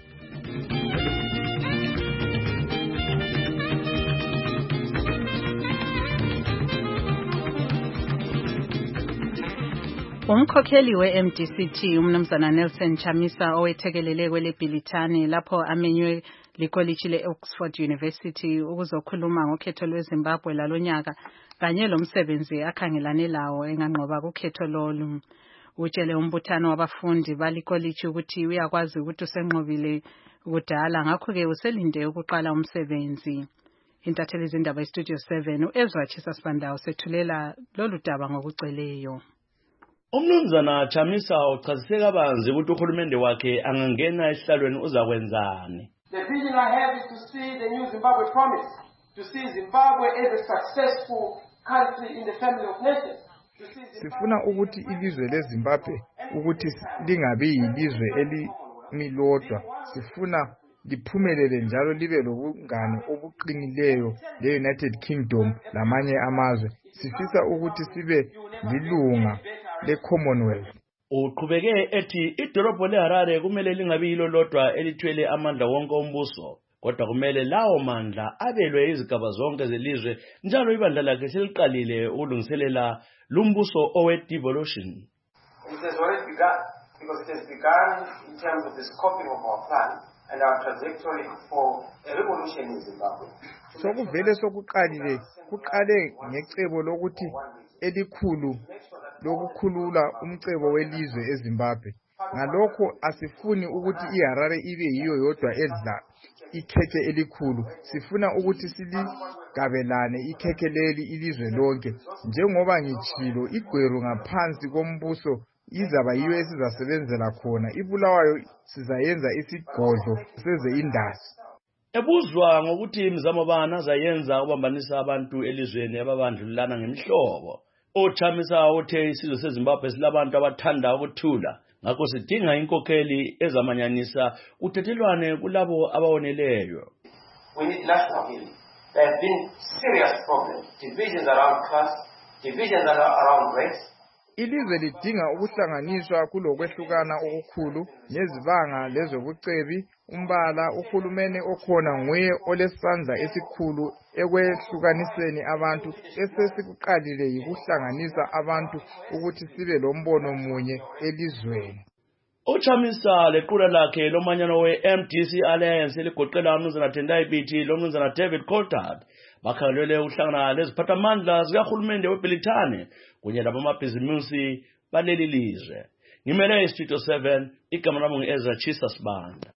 Umkhokheli we-M D C T umnumzana Nelson Chamisa owethekelele kwele Bhilithani lapho amenywe likolitshi le-Oxford University ukuzokhuluma ngokhetho lweZimbabwe lalonyaka kanye lomsebenzi akhangelane lawo enganqoba kukhetho lolu. Utshele umbuthano wabafundi balikolitshi ukuthi uyakwazi ukuthi usenqobile kudala, ngakho-ke uselinde ukuqala umsebenzi. Intatheli izindaba eStudio seven uEzra Chisasbandawo sethulela lolu daba ngokuceleyo. Umnumzana Chamisa uchazise kabanzi ukuthi uhulumende wakhe angangena esihlalweni uzakwenzani. The vision I have is to see the new Zimbabwe promise, to see Zimbabwe as a successful country in the family of nations. Sifuna ukuthi ilizwe leZimbabwe ukuthi lingabi yilizwe elimilodwa, sifuna liphumelele njalo libe lobungane obuqinileyo le-United Kingdom lamanye amazwe. Sifisa ukuthi sibe lilunga le-Commonwealth. Uqhubeke ethi idolobho leHarare kumele lingabi yilo lodwa elithwele amandla wonke ombuso, kodwa kumele lawo mandla abelwe izigaba zonke zelizwe, njalo ibandla lakhe seliqalile ukulungiselela lumbuso owe-devolution. It has already begun, because it has begun in terms of the scoping of our plan and our trajectory for a revolution in Zimbabwe. Sokuvele sokuqalile kuqale ngecebo lokuthi elikhulu lokukhulula umcebo welizwe eZimbabwe. Ngalokho asifuni ukuthi iHarare ibe yiyo yodwa edla ikhekhe elikhulu, sifuna ukuthi siligabelane ikhekhe leli ilizwe lonke. Njengoba ngitshilo igweru ngaphansi kombuso izaba yiyo esizasebenzela khona, ibulawayo sizayenza isigodlo seze indasi. Ebuzwa ngokuthi imizamo bana zayenza ukubambanisa abantu elizweni ababandlulana ngemihlobo, uChamisa uthe isizwe seZimbabwe silabantu abathanda ukuthula, ngakho sidinga inkokheli ezamanyanisa uthethelwane kulabo abawoneleyo. We need national healing. There have been serious problems, divisions around class, divisions around race. ilizwe lidinga ukuhlanganiswa kulokwehlukana okukhulu nezibanga lezobucebi. Umbala uhulumeni okhona nguye olesandla esikhulu ekwehlukaniseni abantu. Esesikuqalile yikuhlanganisa abantu ukuthi sibe lombono munye elizweni. UChamisa lequla lakhe lomanyano we-M D C Alliance eligoqela umnumzana Tendai Biti lomnumzana David Coulthard bakhangelele uhlangana leziphathamandla zikahulumende weBrithani kunye nabamabhizimusi baleli lizwe. Ngimele iStudio seven, igama lami ngu-Ezra Chisa Sibanda.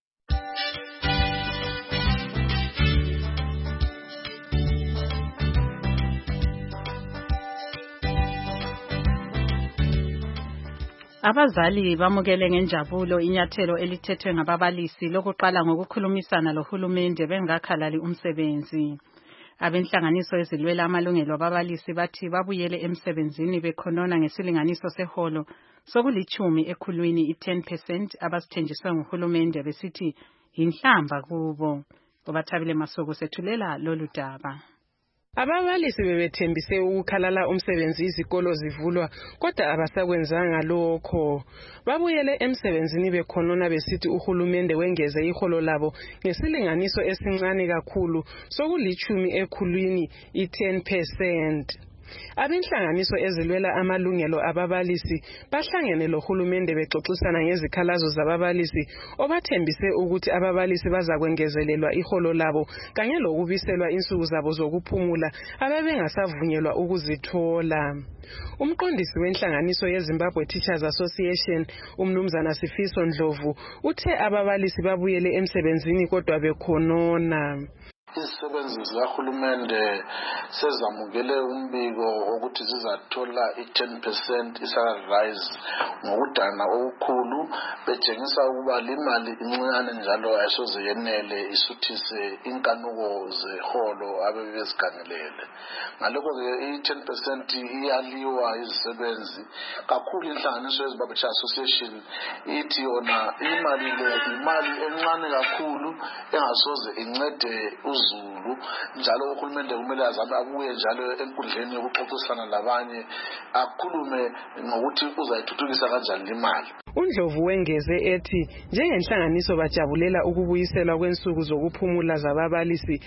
Abazali bamukele ngenjabulo inyathelo elithethwe ngababalisi lokuqala ngokukhulumisana lohulumende bengakhalali umsebenzi. Abenhlanganiso ezilwela amalungelo ababalisi bathi babuyele emsebenzini bekhonona ngesilinganiso seholo sokulichumi ekhulwini i-ten percent abasithenjiswe nguhulumende besithi inhlamba kubo. Obathabile Masoko sethulela lolu daba. Ababalisi bebethembise ukukhalala umsebenzi izikolo zivulwa kodwa abasakwenzanga lokho. Babuyele emsebenzini bekhonona besithi uhulumende wengeze iholo labo ngesilinganiso esincane kakhulu sokulichumi ekhulwini i-ten percent. Abenhlanganiso ezilwela amalungelo ababalisi bahlangene lohulumende bexoxisana ngezikhalazo zababalisi obathembise ukuthi ababalisi bazakwengezelelwa iholo labo kanye lokubiselwa insuku zabo zokuphumula ababengasavunyelwa ukuzithola. Umqondisi wenhlanganiso yeZimbabwe Teachers Association umnumzana Sifiso Ndlovu uthe ababalisi babuyele emsebenzini kodwa bekhonona. Izisebenzi zikahulumende sezamukele umbiko ukuthi zizathola i-ten percent isa-rise ngokudana okukhulu betshengisa ukuba limali incane njalo ayisoze yenele isuthise inkanuko zeholo abebezikhangelele. Ngalokho-ke i-ten percent iyaliwa izisebenzi kakhulu. Inhlanganiso yeZimbabwe Teachers Association ithi yona imali le imali encane kakhulu engasoze incede Zulu njalo uhulumende kumele azame abuye njalo enkundleni yokuxoxisana labanye akhulume ngokuthi uzayithuthukisa kanjani imali. uNdlovu wengeze ethi njengenhlanganiso bajabulela ukubuyiselwa kwensuku zokuphumula zababalisi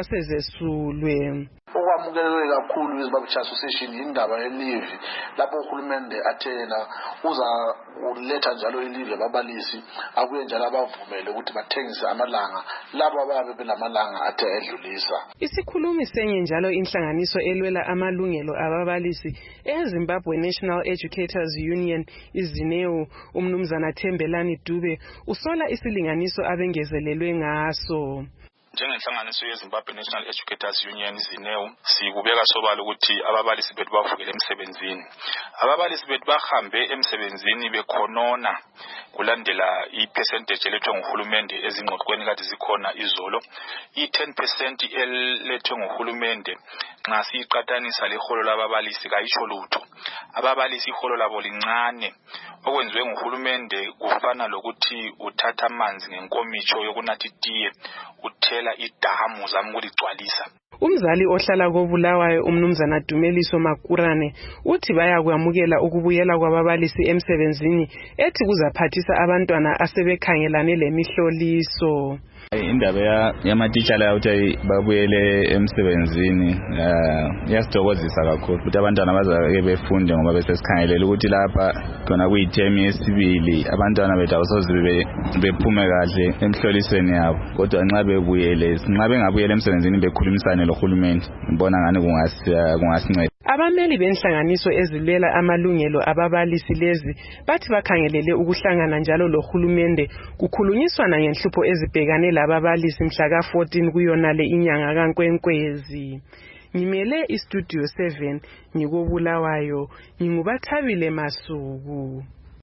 ezasezesulwe. Okwamukelwe kakhulu iZimbabwe Teachers Association indaba yelivi lapho uhulumende athena uza uletha njalo ilivi ababalisi akuye njalo abavumele ukuthi bathengise amalanga labo ababe belamalanga athe edlulisa. Isikhulumi senye njalo inhlanganiso elwela amalungelo ababalisi eZimbabwe National Educators Union izineo umnumzana Thembelani Dube usola isilinganiso abengezelelwe ngaso. Njengenhlanganiso yeZimbabwe National Educators Union izineo sikubeka sobala ukuthi ababalisi bethu bavukele emsebenzini. Ababalisi bethu bahambe emsebenzini bekhonona kulandela ipercentage elethwe nguhulumende ezingxoxweni kade zikhona izolo. I-ten percent elethwe nguhulumende nxa siyiqathanisa leholo lababalisi kayisho lutho. Ababalisi iholo labo lincane. Okwenziwe nguhulumende kufana lokuthi uthatha amanzi ngenkomitsho yokunatha itiye uthela idamu zamukuligcwalisa. Umzali ohlala koBulawayo umnumzana Dumeliso Makurane uthi bayakwamukela ukubuyela kwababalisi emsebenzini ethi kuzaphathisa abantwana asebekhangelane lemihloliso. Indaba yamatitshala yawuthi babuyele emsebenzini yasithokozisa kakhulu ukuthi abantwana bazake befunde ngoba besesikhangelela ukuthi lapha khona kuyithemi yesibili abantwana bethu awusoze bephume kahle emhlolisweni yabo kodwa nxa bebuyele nxa bengabuyela emsebenzini bekhulumisane lohulumende ngibona ngani kungasinceda. Abameli benhlanganiso ezilwela amalungelo ababalisi lezi bathi bakhangelele ukuhlangana njalo lohulumende kukhulunyiswana ngenhlupho ezibhekane lababalisi mhla ka fourteen kuyonale inyanga kaNkwenkwezi. Ngimele iStudio seven ngikobulawayo ngingubathabile Masuku.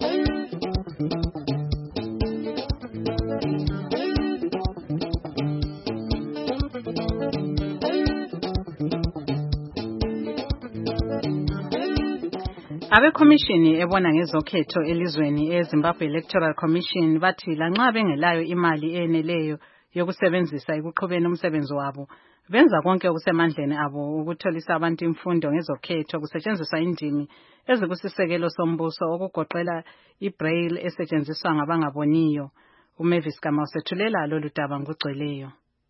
Abekhomishini ebona ngezokhetho elizweni eZimbabwe Electoral Commission bathi lanxa bengelayo imali eneleyo yokusebenzisa ekuqhubeni umsebenzi wabo. Benza konke okusemandleni abo ukutholisa abantu imfundo ngezokhetho kusetshenziswa indimi ezikusisekelo sombuso okugoqela iBraille esetshenziswa ngabangaboniyo. uMavis Gama usethulela lolu daba ngokugcweleyo.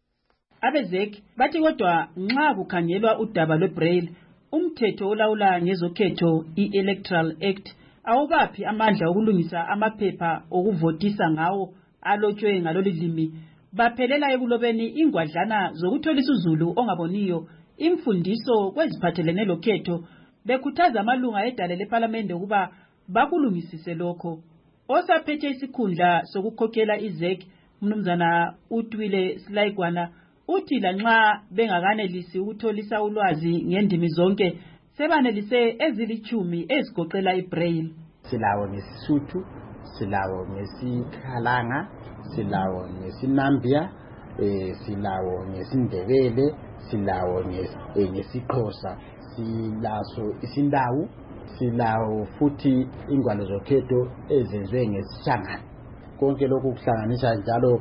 Abezeki bathi kodwa nxa kukhangelwa udaba lweBraille, umthetho olawula ngezokhetho i-Electoral Act awubaphi amandla okulungisa amaphepha okuvotisa ngawo alotshwe ngalolu limi. Baphelela ekulobeni ingwadlana zokutholisa uzulu ongaboniyo imfundiso kweziphathelene lokhetho, bekhuthaza amalunga edale leParlamente ukuba bakulungisise lokho. Osaphethe isikhundla sokukhokhela izeki umnumzana uTwile Slaigwana uthi lanxa bengakanelisi ukutholisa ulwazi ngendimi zonke sebanelise ezilichumi ezigoqela iBraille. Silawo ngesisuthu, silawo ngesikhalanga, silawo ngesinambia, eh silawo ngesindebele, silawo ngesiXhosa, silaso isindawu, silawo futhi ingwalo zokhetho ezenziwe ngesishangane. Konke lokhu kuhlanganisa njalo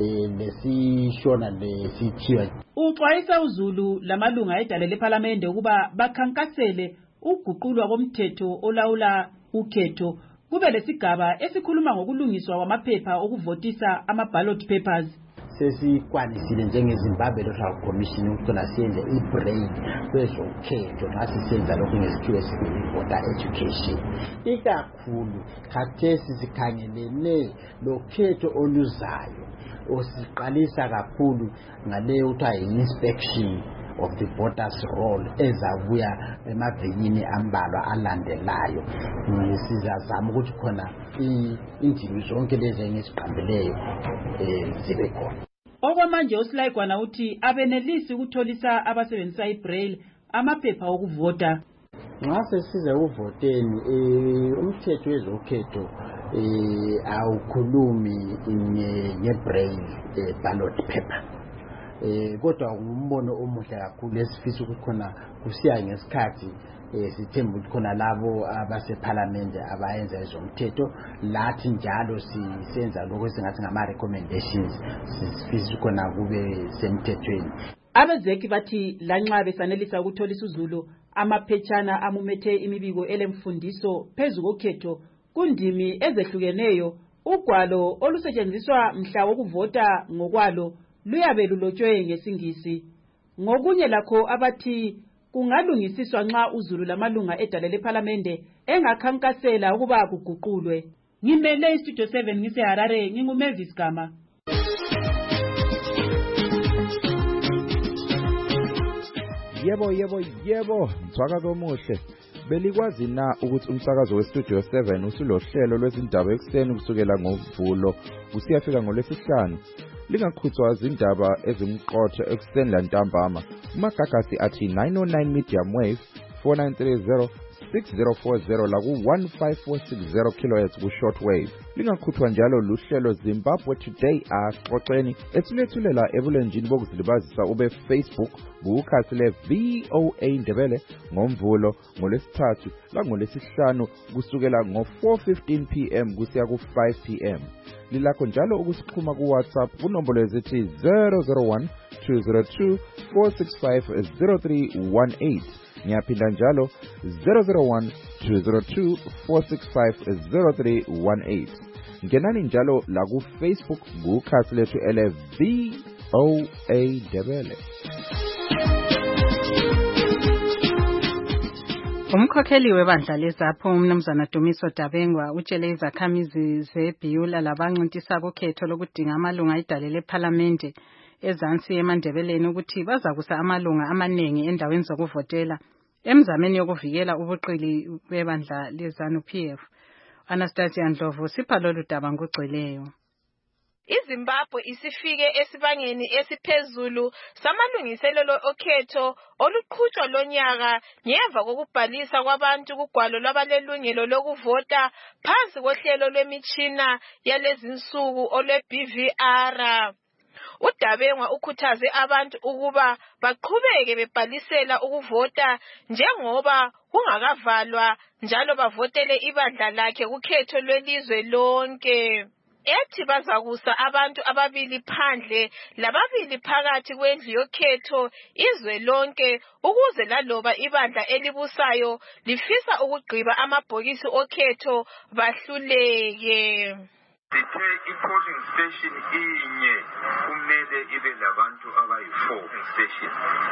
lesishona lesithiwa. Uxwayisa uzulu lamalunga edale leParlamente ukuba bakhankasele uguqulwa komthetho olawula ukhetho kube lesigaba esikhuluma ngokulungiswa kwamaphepha okuvotisa ama-ballot papers. Sesikwanisile njengeZimbabwe Electoral Commission ukuthola siyenze iBraille kwezokhetho nxa sisenza lokhu ngesikhiwo esithi voter education. Ikakhulu khathesi sikhangelene lokhetho oluzayo osiqalisa kakhulu ngaleyo kuthiwa yi-inspection of the voters roll ezabuya emavikini ambalwa alandelayo. Sizazama ukuthi khona indimi zonke lezi engisiqambileyo zibe khona. Okwamanje uSlaigwana uthi abenelisi ukutholisa abasebenzisa iBraille amaphepha okuvota. Nxa sesize ukuvoteni umthetho wezokhetho awukhulumi ngeBraille ballot paper. Eh kodwa ngumbono omuhle kakhulu esifisa ukuthi khona kusiya ngesikhathi sithemba ukuthi khona labo abaseParlamente abayenza ezomthetho lathi njalo sisenza lokho esingathi ngama recommendations sifisa khona kube semthethweni. Abezeki bathi lanxa besanelisa ukutholisa uzulu amaphetshana amumethe imibiko elemfundiso phezu kokhetho kundimi ezehlukeneyo, ugwalo olusetshenziswa mhla wokuvota ngokwalo luyabe lulotshwe ngesingisi. Ngokunye lakho abathi kungalungisiswa nxa uzulu lamalunga edale leParlamente engakhankasela ukuba kuguqulwe. Ngimele iStudio seven ngiseHarare, nginguMavis Gama. Yebo yebo yebo, mthwakazo omuhle. Belikwazi na ukuthi umsakazo weStudio seven usulohlelo lwezindaba ekseni kusukela ngoVulo usiyafika ngoLwesihlanu. Lingakhuthwa izindaba ezimqotho ekseni lantambama. Umagagasi athi nine oh nine medium wave four nine three zero six zero four zero la ku one five four six zero kilohertz ku shortwave. Lingakhuthwa njalo luhlelo Zimbabwe Today axoxeni ethulethulela ebulenjini bokuzilibazisa ube Facebook bukhasi le V O A Ndebele ngomvulo ngolesithathu la ngolesihlanu kusukela ngo four fifteen p m kusiya ku five p m Lilakho njalo ukusixhuma ku WhatsApp kunombolo ezithi zero zero one two zero two four six five zero three one eight. Ngiyaphinda njalo zero zero one two zero two four six five zero three one eight. Ngenani njalo la ku Facebook kukhasi lethu ele V O A Ndebele. Umkhokheli webandla lezapho umnumzana Dumiso Dabengwa utshele izakhamizi zeBhiyula labancintisana kokhetho lokudinga amalunga edale leParlamente ezansi eMandebeleni ukuthi bazakusa amalunga amaningi endaweni zokuvotela emzameni yokuvikela ubuqili bebandla lezanu P F. Anastasia Ndlovu sipha lolu daba ngogcweleyo. iZimbabwe isifike esibangeni esiphezulu samalungiselelo okhetho oluqhutshwa lonyaka ngemva kokubhalisa kwabantu kugwalo lwabalelungelo lokuvota phansi kohlelo lwemitshina yalezinsuku olwe-B V R. uDabengwa ukhuthaze abantu ukuba baqhubeke bebhalisela ukuvota njengoba kungakavalwa njalo bavotele ibandla lakhe kukhetho lwelizwe lonke. ethi bazakusa abantu ababili phandle lababili phakathi kwendlu yokhetho izwe lonke ukuze laloba ibandla elibusayo lifisa ukugqiba amabhokisi okhetho bahluleke. Sithe i-polling station inye kumele ibe labantu abayi-four station.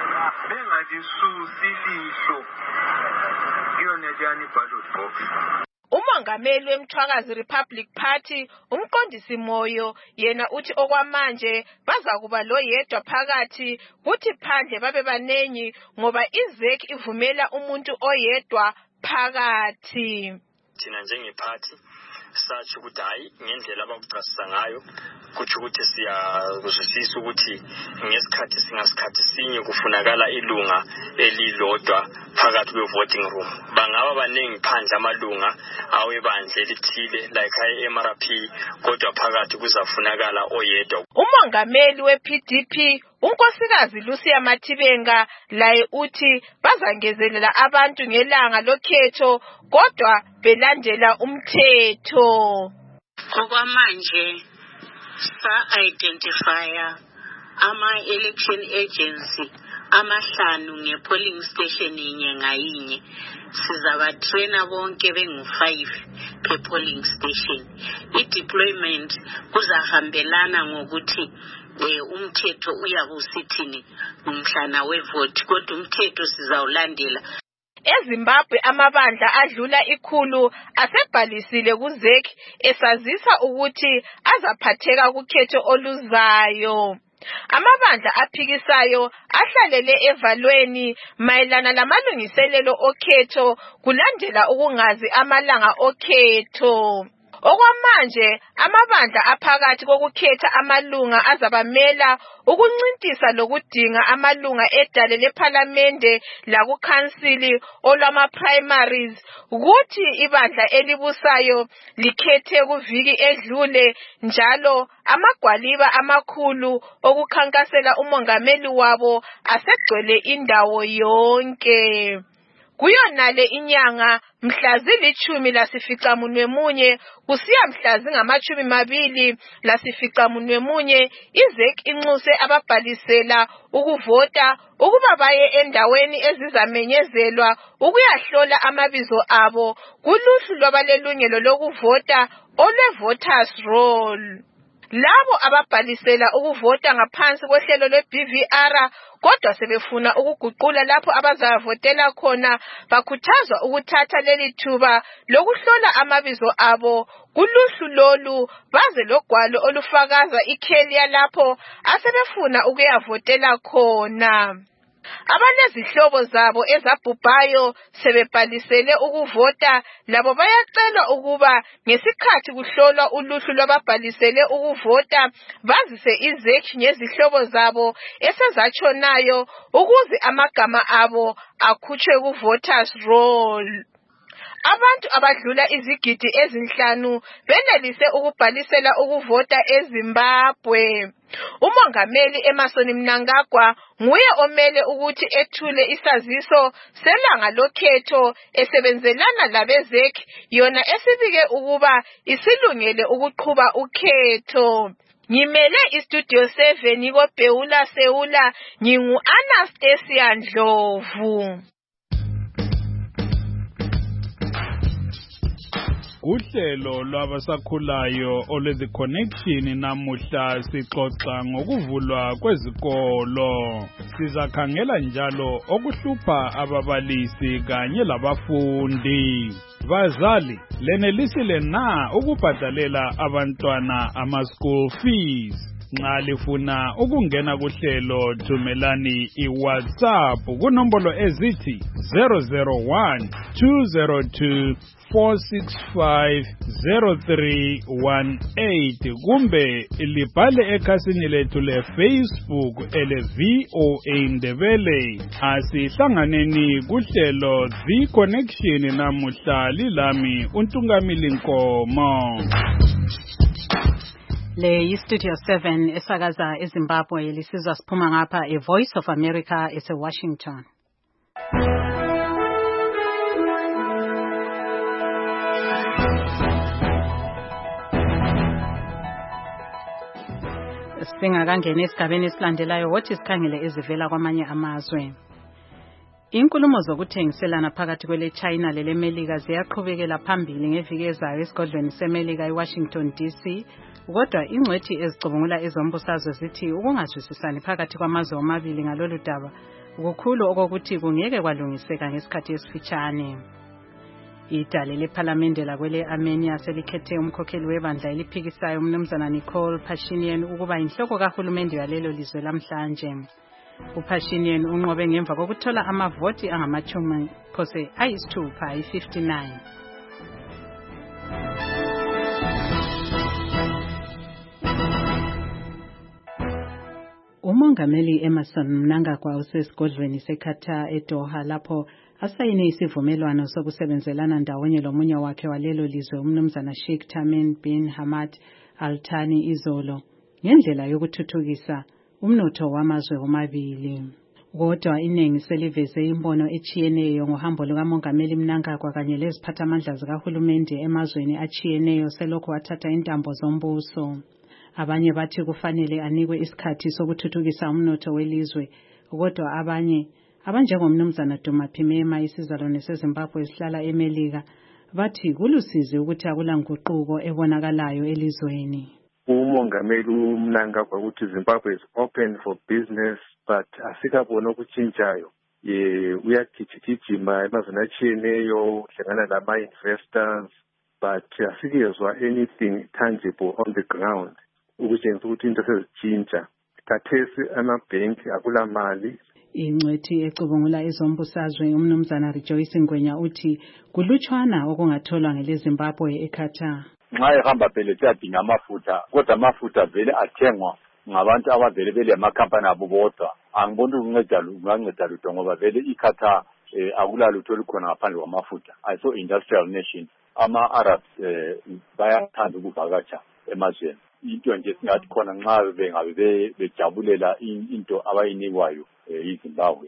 Bengalisusi lihlo iyonelani ballot box. Umongameli wemthwakazi Republic Party umqondisi Moyo yena uthi okwamanje bazakuba lo yedwa phakathi kuthi phandle babe banengi ngoba izek ivumela umuntu oyedwa phakathi. Thina njengephathi sathi ukuthi hayi ngendlela abakucasisa ngayo kuthi ukuthi siyakuzwisisa ukuthi ngesikhathi singasikhathi sinye kufunakala ilunga elilodwa phakathi kwe-voting room. Bangaba baningi phandle amalunga awebandla elithile like I-M R P kodwa phakathi kuzafunakala oyedwa. Umongameli we-P D P unkosikazi Lucia Mathibenga laye uthi bazangezelela abantu ngelanga lokhetho kodwa belandela umthetho. Okwamanje sa-identifya ama-election agency amahlanu nge-polling station inye ngayinye. Sizabatraina bonke bengu-five pe-polling station. I-deployment kuzahambelana ngokuthi Eh umthetho uyakusithini umhlana wevote kodwa umthetho sizawulandela. eZimbabwe amabandla adlula ikhulu asebhalisile kuZEC esazisa ukuthi azaphatheka kukhetho oluzayo. Amabandla aphikisayo ahlalele evalweni mayelana lamalungiselelo okhetho kulandela ukungazi amalanga okhetho. Okwamanje amabandla aphakathi kokukhetha amalunga azabamela ukuncintisa lokudinga amalunga edale lePhalamende lakukhansili olwama primaries ukuthi ibandla elibusayo likhethe kuviki edlule njalo amagwaliba amakhulu okukhankasela umongameli wabo asegcwele indawo yonke. Kuyonale inyanga mhla zilithumi lasificamunwe munye kusiya mhla zingamachumi mabili lasificamunwe munye iZEC inxuse ababhalisela ukuvota ukuba baye endaweni ezizamenyezelwa ukuyahlola amabizo abo kuluhlu lwabalelungelo lokuvota olwe-voters roll. Labo ababhalisela ukuvota ngaphansi kohlelo lwe-B V R kodwa sebefuna ukuguqula lapho abazavotela khona bakhuthazwa ukuthatha leli thuba lokuhlola amabizo abo kuluhlu lolu baze logwalo olufakaza ikheli yalapho asebefuna ukuyavotela khona. Abanezihlobo zabo ezabhubhayo sebebhalisele ukuvota labo bayacelwa ukuba ngesikhathi kuhlolwa uluhlu lwababhalisele ukuvota bazise iZEC ngezihlobo zabo esezatshonayo ukuze amagama abo akhutshwe ku-voters roll. Abantu abadlula izigidi ezinhlanu benelise ukubhalisela ukuvota eZimbabwe. Umongameli Emmerson Mnangagwa nguye omele ukuthi ethule isaziso selanga lokhetho esebenzelana labeZEC yona esibike ukuba isilungele ukuqhuba ukhetho. Ngimele istudio seven koBheula Seula ngingu Anastasia Ndlovu. Uhlelo lwabasakhulayo olwezi connection namuhla sixoxa ngokuvulwa kwezikolo. Sizakhangela njalo okuhlupha ababalisi kanye labafundi. Bazali, lenelisile na ukubhadalela abantwana ama school fees? Nxa lifuna ukungena kuhlelo thumelani iWhatsApp kunombolo ezithi zero zero one two zero two four six five zero three one eight kumbe libhale ekhasini lethu leFacebook ele V O A Ndebele. Asihlanganeni kuhlelo The Connection namuhla lilami uNtungamili Nkomo. Le Studio seven esakaza eZimbabwe lisizwa siphuma ngapha e Voice of America ese Washington. Singakangena esigabeni esilandelayo wothi sikhangele ezivela kwamanye amazwe. Inkulumo zokuthengiselana phakathi kwele China lele Melika ziyaqhubekela phambili ngeviki ezayo esigodlweni seMelika eWashington D C. Kodwa ingcwethi ezicubungula ezombusazwe zithi ukungazwisisani phakathi kwamazwe omabili ngalolu daba ukukhulu okokuthi kungeke kwalungiseka ngesikhathi esifitshane. Idale lephalamende lakwele Armenia selikhethe umkhokheli webandla eliphikisayo umnumzana Nikol Pashinyan ukuba inhloko kahulumende yalelo lizwe lamhlanje. uPashinyan unqobe ngemva kokuthola amavoti angamachumi phose ayisithupha ayi-fifty-nine. Umongameli Emmerson Mnangagwa usesigodlweni seKatar eDoha lapho asayine isivumelwano sokusebenzelana ndawonye lomunye wakhe walelo lizwe umnumzana Sheikh Tamim bin Hamad Al Thani izolo ngendlela yokuthuthukisa umnotho wamazwe omabili. Kodwa iningi seliveze imbono echiyeneyo ngohambo lukamongameli Mnangagwa kanye leziphathamandla zikahulumende emazweni achiyeneyo selokhu wathatha intambo zombuso. Abanye bathi kufanele anikwe isikhathi sokuthuthukisa umnotho welizwe, kodwa abanye abanjengomnumzana Duma Phimema isizalwane seZimbabwe esihlala eMelika bathi kulusizi ukuthi akula nguquko ebonakalayo elizweni. Umongameli uMnangagwa ukuthi Zimbabwe is open for business but asikabona ukutshintshayo. Ye uyagijigijima emazweni achiyeneyo uhlangana lama investors but asikezwa anything tangible on the ground. Ukutshengisa ukuthi into sezitshintsha. Khathesi amabhenki akula mali. Ingcwethi ecubungula ezombusazwe umnumzana Rejoice Ngwenya uthi kulutshwana okungatholwa ngele Zimbabwe eKatar. Nxa ehamba phela siyadinga amafutha kodwa amafutha vele athengwa ngabantu abavele bele amakhampani abo bodwa. Angiboni ukunceda lunganceda lutho ngoba vele iKatar akula lutho olukhona ngaphandle kwamafutha. Ayiso industrial nation. Ama Arabs bayathanda ukuvakatsha emazweni. Into nje singathi khona nxa bengabe bejabulela into abayinikwayo eZimbabwe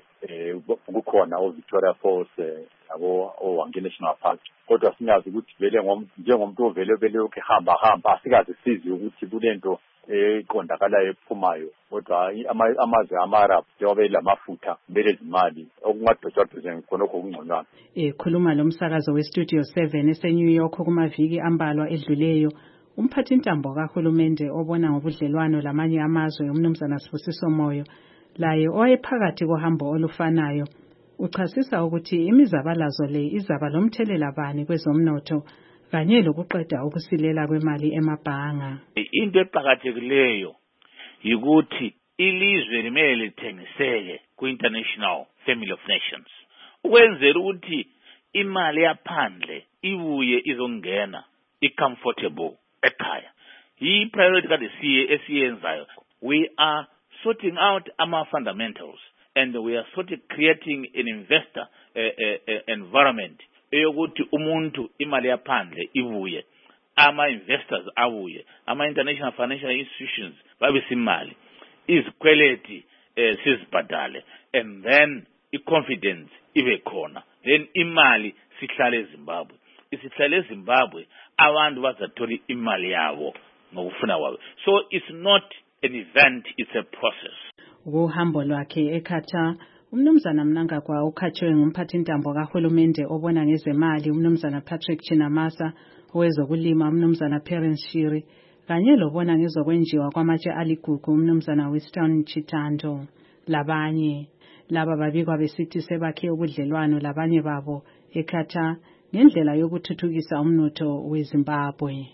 kukhona o Victoria Falls abo oWange National Park. Kodwa singazi ukuthi vele njengomuntu ovele vele ukuhamba hamba asikaze sizi ukuthi kulento eqondakalayo ephumayo. Kodwa amazwe ama-Arab njengoba lamafutha vele izimali okungadotshwadotshwa khonokho okungconywana. Ekhuluma lo msakazo weStudio seven eseNew York kumaviki ambalwa edluleyo, umphathintambo kahulumende obona ngobudlelwano lamanye amazwe umnumzana Sibusiso Moyo laye owayephakathi kohambo olufanayo uchasisa ukuthi imizabalazo le izaba lomthelela bani kwezomnotho kanye lokuqeda ukusilela kwemali emabhanga. Into eqhakathekileyo yikuthi ilizwe limele lithengiseke ku-International Family of Nations ukwenzela ukuthi imali yaphandle ibuye izongena i-comfortable ekhaya. Yi priority kade siye esiyenzayo. We are sorting out our fundamentals and we are sort of creating an investor uh, uh, uh, environment eyokuthi umuntu imali yaphandle ibuye, ama investors abuye, ama international financial institutions babe simali, izikweleti uh, sizibhadale, and then i-confidence ibe khona, then imali sihlale eZimbabwe. Isihlale eZimbabwe abantu bazathola imali yabo ngokufuna kwabo. So it's not an event, it's a process. Uhambo lwakhe eKatar umnumzana Mnangagwa ukhatshwe ngumphathintambo kahulumende obona ngezemali umnumzana Patrick Chinamasa, owezokulima umnumzana Perence Shiri kanye lobona ngezokwenjiwa kwamatshe aligugu umnumzana Winston Chitando. Labanye laba babikwa besithi sebakhe ubudlelwano labanye babo eKatar ngendlela yokuthuthukisa umnotho weZimbabwe.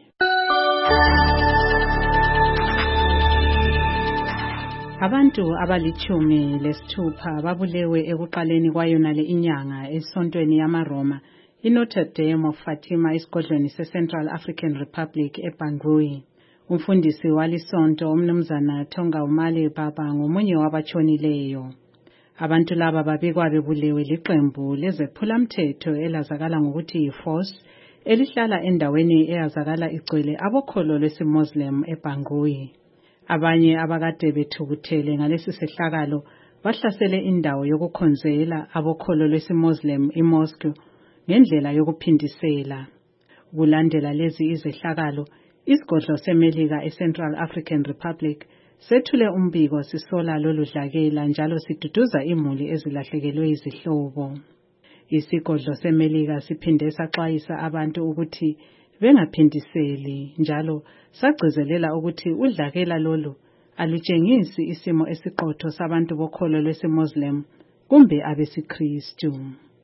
Abantu abalichumi lesithupha babulewe ekuqaleni kwayonale inyanga esontweni yamaRoma iNotre Dame of Fatima esigodlweni seCentral African Republic eBangui. Umfundisi walisonto umnumzana Tonga Umale Baba ngomunye wabatshonileyo. Abantu laba babikwa bebulewe liqembu lezephulamthetho elazakala ngokuthi yiForce elihlala endaweni eyazakala igcwele abokholo lwesiMuslim eBangui. Abanye abakade bethukuthele ngalesi sehlakalo bahlasele indawo yokukhonzela abokholo lwesiMuslim imosque ngendlela yokuphindisela. Kulandela lezi izehlakalo, isigodlo seMelika eCentral African Republic sethule umbiko sisola lolu dlakela njalo siduduza imuli ezilahlekelwe izihlobo. Isigodlo seMelika siphinde saxwayisa abantu ukuthi bengaphindiseli njalo sagcizelela ukuthi udlakela lolu alutshengisi isimo esiqotho sabantu bokholo lwesiMuslim kumbe abesiKristu.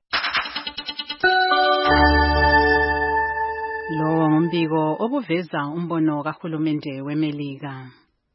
Lo ngumbiko obuveza umbono kahulumende weMelika.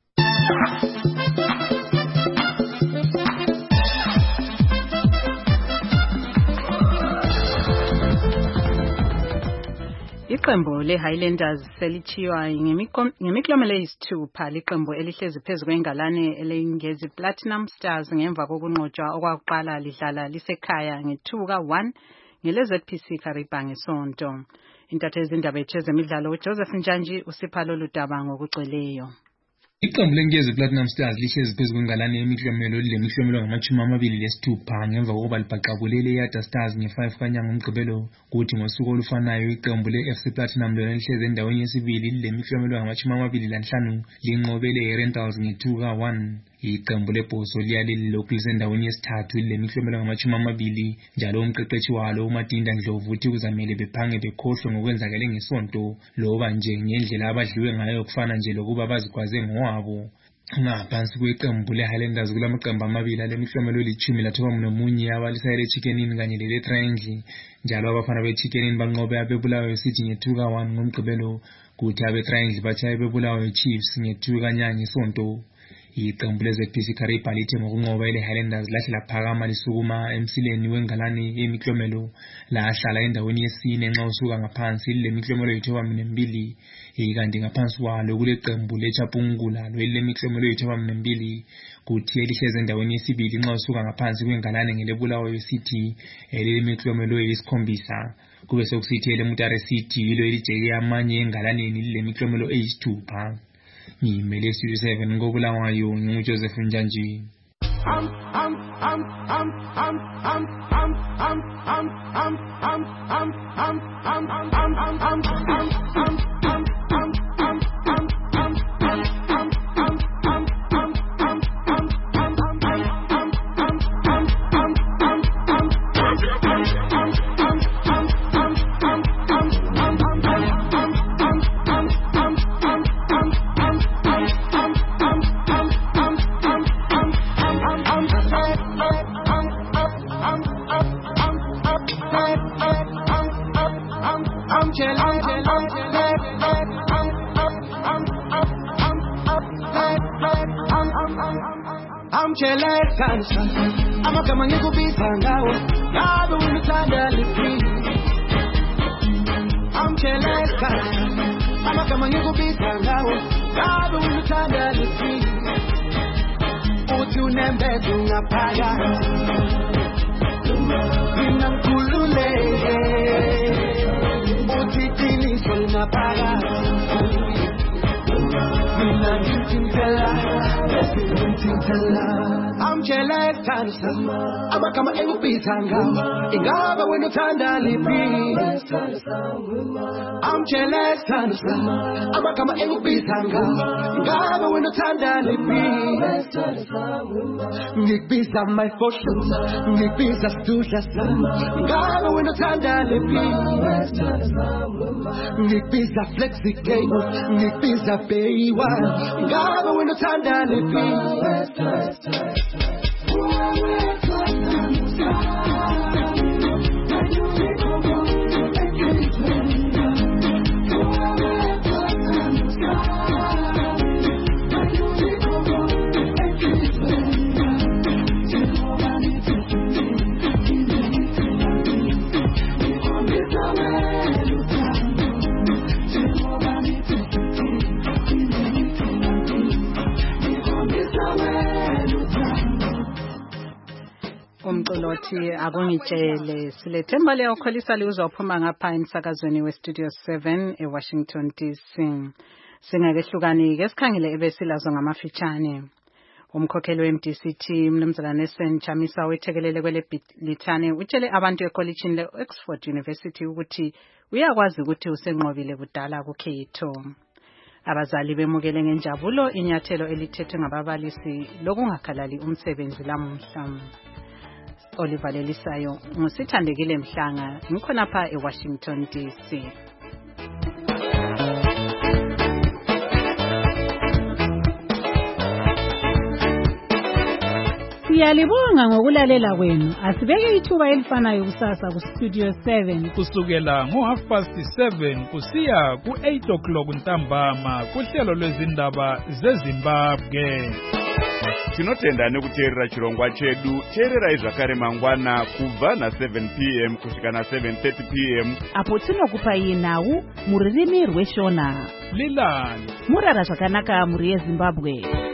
Iqembu le-Highlanders selithiwa ngemiklomelo eyisithupha liqembu elihlezi phezu kwengalane elengezi Platinum Stars ngemva kokunqotshwa okwakuqala lidlala lisekhaya nge-two ka one ngele-Z P C Kariba ngesonto. Intatheli zindaba ezemidlalo uJoseph Njanji usipha lolu daba ngokugcweleyo. Iqembu lengezi Platinum Stars lihlezi phezu kwengalane yemiklomelo lemiklomelo ngamachumi amabili lesithupha ngemva kokuba libhaqabulele iYada Stars nge-five kanyanga umgqibelo, kuthi ngosuku olufanayo iqembu le-F C Platinum lona lihlezi endaweni yesibili lemiklomelo ngamachumi amabili lanhlanu linqobele iRentals nge-two ka one. Iqembu lebhoso liyale lilokhu lisendaweni yesithathu lemiklomelo ngamachumi amabili njalo umqeqeshi walo uMadinda Ndlovu uthi kuzamele bephange bekhohlwe ngokwenzakale ngesonto loba nje ngendlela abadliwe ngayo kufana nje lokuba bazigwaze ngowabo. Ngaphansi kweqembu le-Highlanders kulamaqembu amabili alemiklomelo elithumi lathoba nomunye abalisayo le-Chicken Inn kanye lele-Triangle njalo abafana be-Chicken Inn banqobe abebulawayo City nge-two ka one ngomgqibelo, kuthi abe-Triangle batshaye bebulawayo Chiefs nge-two kanyanga ngesonto. Iqembu le-Z P C Kariba lithe ngokunqoba ile-Highlanders lahle laphakama lisukuma emsileni wengalane yemiklomelo lahlala endaweni yesine nxa usuka ngaphansi lemiklomelo yithoba mbili, kanti ngaphansi kwalo kuleqembu leChapungula lelemiklomelo yithoba mbili, kuthi elihlezi endaweni yesibili nxa usuka ngaphansi kwengalane ngelebulawayo City elemiklomelo eyisikhombisa, kube sokusithi eleMutare City yilo elijeke amanye engalaneni lemiklomelo eyisithupha. Ngimele Studio seven ngobulawayo nginguJoseph Njanji. Ama kama ngikubisa ngawe ngabe unithanda lipi. Amcheleka ama kama ngikubisa ngawe ngabe unithanda lipi. Uthi unembeza ungaphaka mina ngikhululeke, uthi qiniso lingaphaka mina ngithintela ngithintela. Amcheleka ama kama ngikubisa ngawe ingaba wena uthanda lipi. Amcheleka ama kama ngikubisa ngawe ingaba wena uthanda lipi. Ngikubisa my fortune ngikubisa studla ingaba wena uthanda lipi. Ngikubisa flexi cable ngikubisa bayiwa ingaba wena uthanda lipi. Umqolothi akungitshele silethemba leyo kholisa liuzophuma ngapha emsakazweni weStudio seven eWashington D C. Singakehlukani ke sikhangele ebesilazo ngamafitshane. Umkhokheli we-M D C T Mnumzana Nelson Chamisa wethekelele kwele Bhilithane utshele abantu ekolitshini le-Oxford University ukuthi uyakwazi ukuthi usenqobile kudala kukhetho. Abazali bemukele ngenjabulo inyathelo elithethwe ngababalisi lokungakhalali umsebenzi lamuhla. Oliver Lelisayo ngusithandekile Mhlanga ngikhona pha eWashington D C. Siyalibonga ngokulalela kwenu. Asibeke ithuba elifanayo kusasa ku Studio seven kusukela ngo half past seven kusiya ku eight o'clock ntambama kuhlelo lwezindaba zeZimbabwe. Tinotenda nekuteerera chirongwa chedu. Teererai zvakare mangwana kubva na seven p m kusvika na seven thirty p m apo tinokupai nhau muririmi rweshona. Lilani murara zvakanaka muri yeZimbabwe.